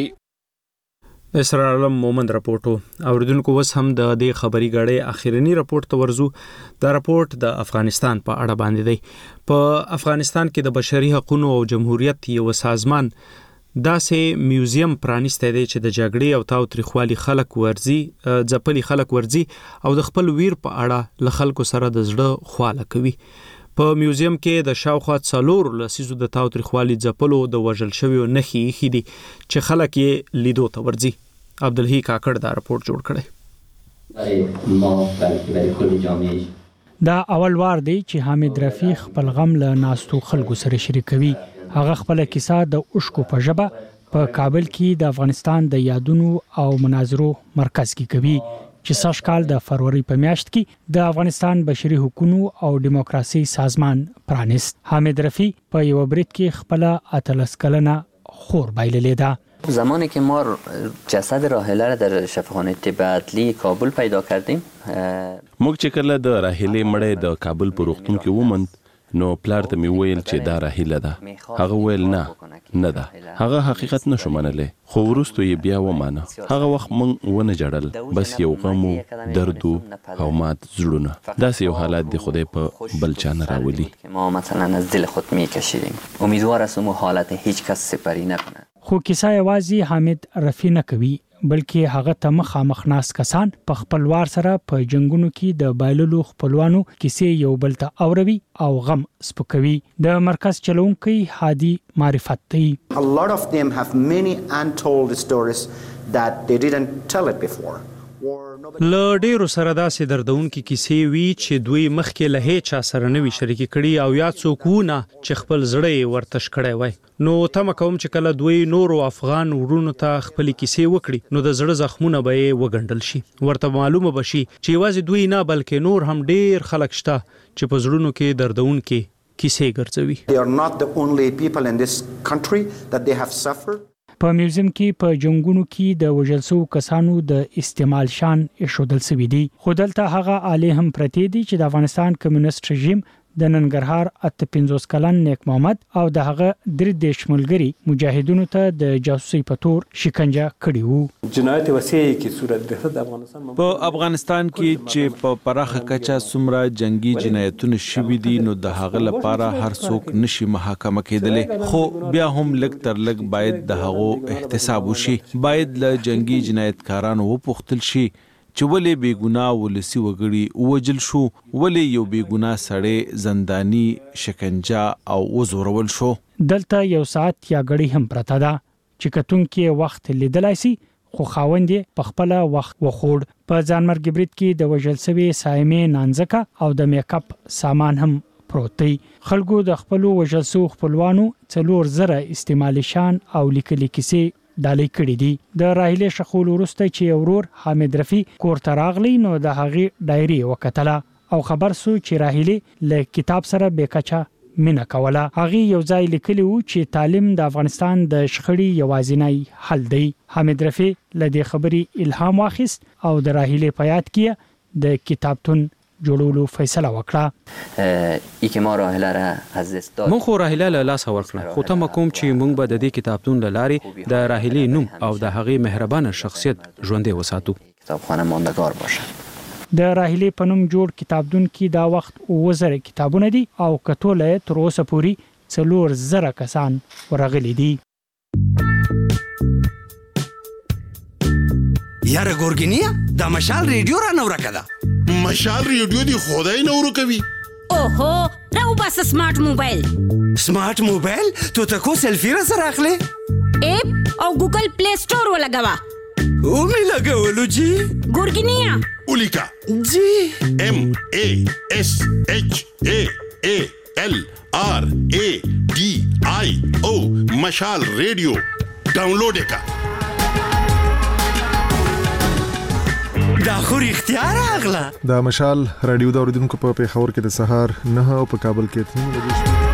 اسرار عالم مومند راپورټو اوریدونکو وس هم د دې خبري غړې اخیرنی راپورټ ته ورزو. دا راپورټ د افغانستان په اړه باندې دی. په افغانستان کې د بشري حقوقو او جمهوریت یو سازمان داسې میوزیم پرانیسته دی چې د جګړې او تاوتریخوالي خلک ورزي ځپلي خلک ورزي او د خپل ویر په اړه له خلکو سره د زړه خواله کوي. په میوزیم کې د شاوخوا څلور لسیزو د تاوتریخوالي ځپلو د وژل شویو نښې ایښي دي چې خلک یې لیدو ته ورځي. عبدالحی کاکړ دا راپورټ جوړ کړی. دا اول وار دی چې حامد رفیع خپل غم له ناستو خلکو سره شریکوي. هغه خپل کیسه د اوشکو په ژبه په کابل کې د افغانستان د یادونو او مناظرو مرکز کې کوي چې سږ کال د فروری په میاشت کې د افغانستان بشري حقوقو او دیموکراسي سازمان پرانیست. حامد رفیع په یو برید کې خپل اتلس کلنه خور بایللې ده. زمانی که ما جسد راحله را در شفاخانه طب عدلی کابل پیدا کردیم موږ چې کله د راحله مړی د کابل په روغتون کې وموند نو پلار ته مې ویل چې دا راحله ده. هغه ویل نه نه ده، هغه حقیقت نشو منلی خو وروسته یې بیا ومانه. هغه وخت موږ ونه جړل، بس یو غم و درد او مات زړونه. داسې یو حالت دی خدای په بل چا نه راولي. ما مثلا از دل خود میکشیدیم. امیدوار هستم حالت هیچ کس سپری نکنه. خو کیسه یوازې حامد رفیع نه کوي بلکې هغه ته مخامخ ناس کسان په خپلوار سره په جنگونو کې د بایللو خپلوانو کیسې یو بل ته اوروي او غم سپکوي. د مرکز چلونکي هادي معرفت دی. A lot of them have many untold stories that they didn't tell it before. له ډیرو سره داسې دردونکې کیسې وي چې دوی مخکې له هیچا سره نه وي شریکې کړي او یا څوک وونه چې خپل زړه یې ورتش کړی وای. نو تمه کوم چې کله دوی نورو افغان ورونو ته خپلې کیسې وکړي نو د زړه زخمونه به یې وګنډل شي. ورته معلومه به شي چې یوازې دوی نه بلکې نور هم ډیر خلک شته چې په زړونو کې دردونکې کیسې ګرځوي. They are not the only people in this country that they have suffered. په میوزیم کې په جنگونو کې د وژل شوو کسانو د استعمال شان ایښودل شوی دی. خو دلته هغه آلې هم پرتې دي چې د افغانستان کمیونست رژیم د ننګرهار اته پنځوس کلن نیک محمد او د هغه درې دیش ملګری مجاهدونو ته د جاسوسي په تور شکنجه کړی وو. جنایت وسیع کې صورت ده د افغانستان په افغانستان کې چې په پراخه کچه څومره جنگي جنایتونه شوي دي نو د هغه لپاره هر څوک نشي محاکمه کېدلی خو بیا هم لږ تر لږ باید د هغو احتساب وشي. باید له جنگي جنایتکارانو وپوښتل شي چې ولې بیګناه ولسی وګړي ووجل شو، ولې یو بیګناه سړی زندانی شکنجه او وزورول شو. دلته یو ساعت یا غړي هم پرته ده چې کتونکو وخت لیدلای شي خو خاوند په خپل وخت وخوړ. په ځانمرګ برید کې د وژل شوی سایمه نانځکه او د میک اپ سامان هم پروت دی. خلکو د خپل وژل شو خپلوانو څلور زره استعمالي شان او لیکلي کیسې ډالۍ کړې دي. د راهیله شخول ورسته چې ورور حامد رفیع کور ته راغلی نو د هغې ډایري وکتله او خبر سو چې راهیله له کتاب سره بیکچا مینا کوله. هغه یو ځای لیکلی و چې تعلیم د افغانستان د شخړې یوازینی حل دی. حامد رفیع له دې خبرې الهام واخیست او د راهیله په یاد کې د کتابتون جوړولو فیصله وکړه. ای که ما راهیله را از دست داد. مونږ خو راهیله له لاس ورکړه خو ته مکوم چې مونږ به د دې کتابتون له لارې د راهیله نوم او د هغې مهربانه شخصیت ژوندې وساتو. کتابخانه ماندگار باشه. د راهیله په نوم جوړ کتابتون کې دا وخت وزره کتابونه دي او کټوله تر اوسه پوری څلور زره کسان ورغلي دي. یاره ګورګینیا دا مشال ریډیو را نور کړه. مشال ریډیو دی خدای نور کوي. اوهو راو بس سمارټ موبایل. سمارټ موبایل تو ته کو سلفی را سره اخلي؟ اپ او ګوګل پلی سٹور ولګوا. او می لګولو جی. ګورګینیا اولیکا جی ام ای اس ایچ ای ای ایل آر ای ڈی آئی او مشال ریڈیو ډاونلوډ کا. دا خو اختیار اغلا. دا مشال رادیو دا اوریدونکو په پیښور کې د سهار نه او په کابل کې اته نیمه بجې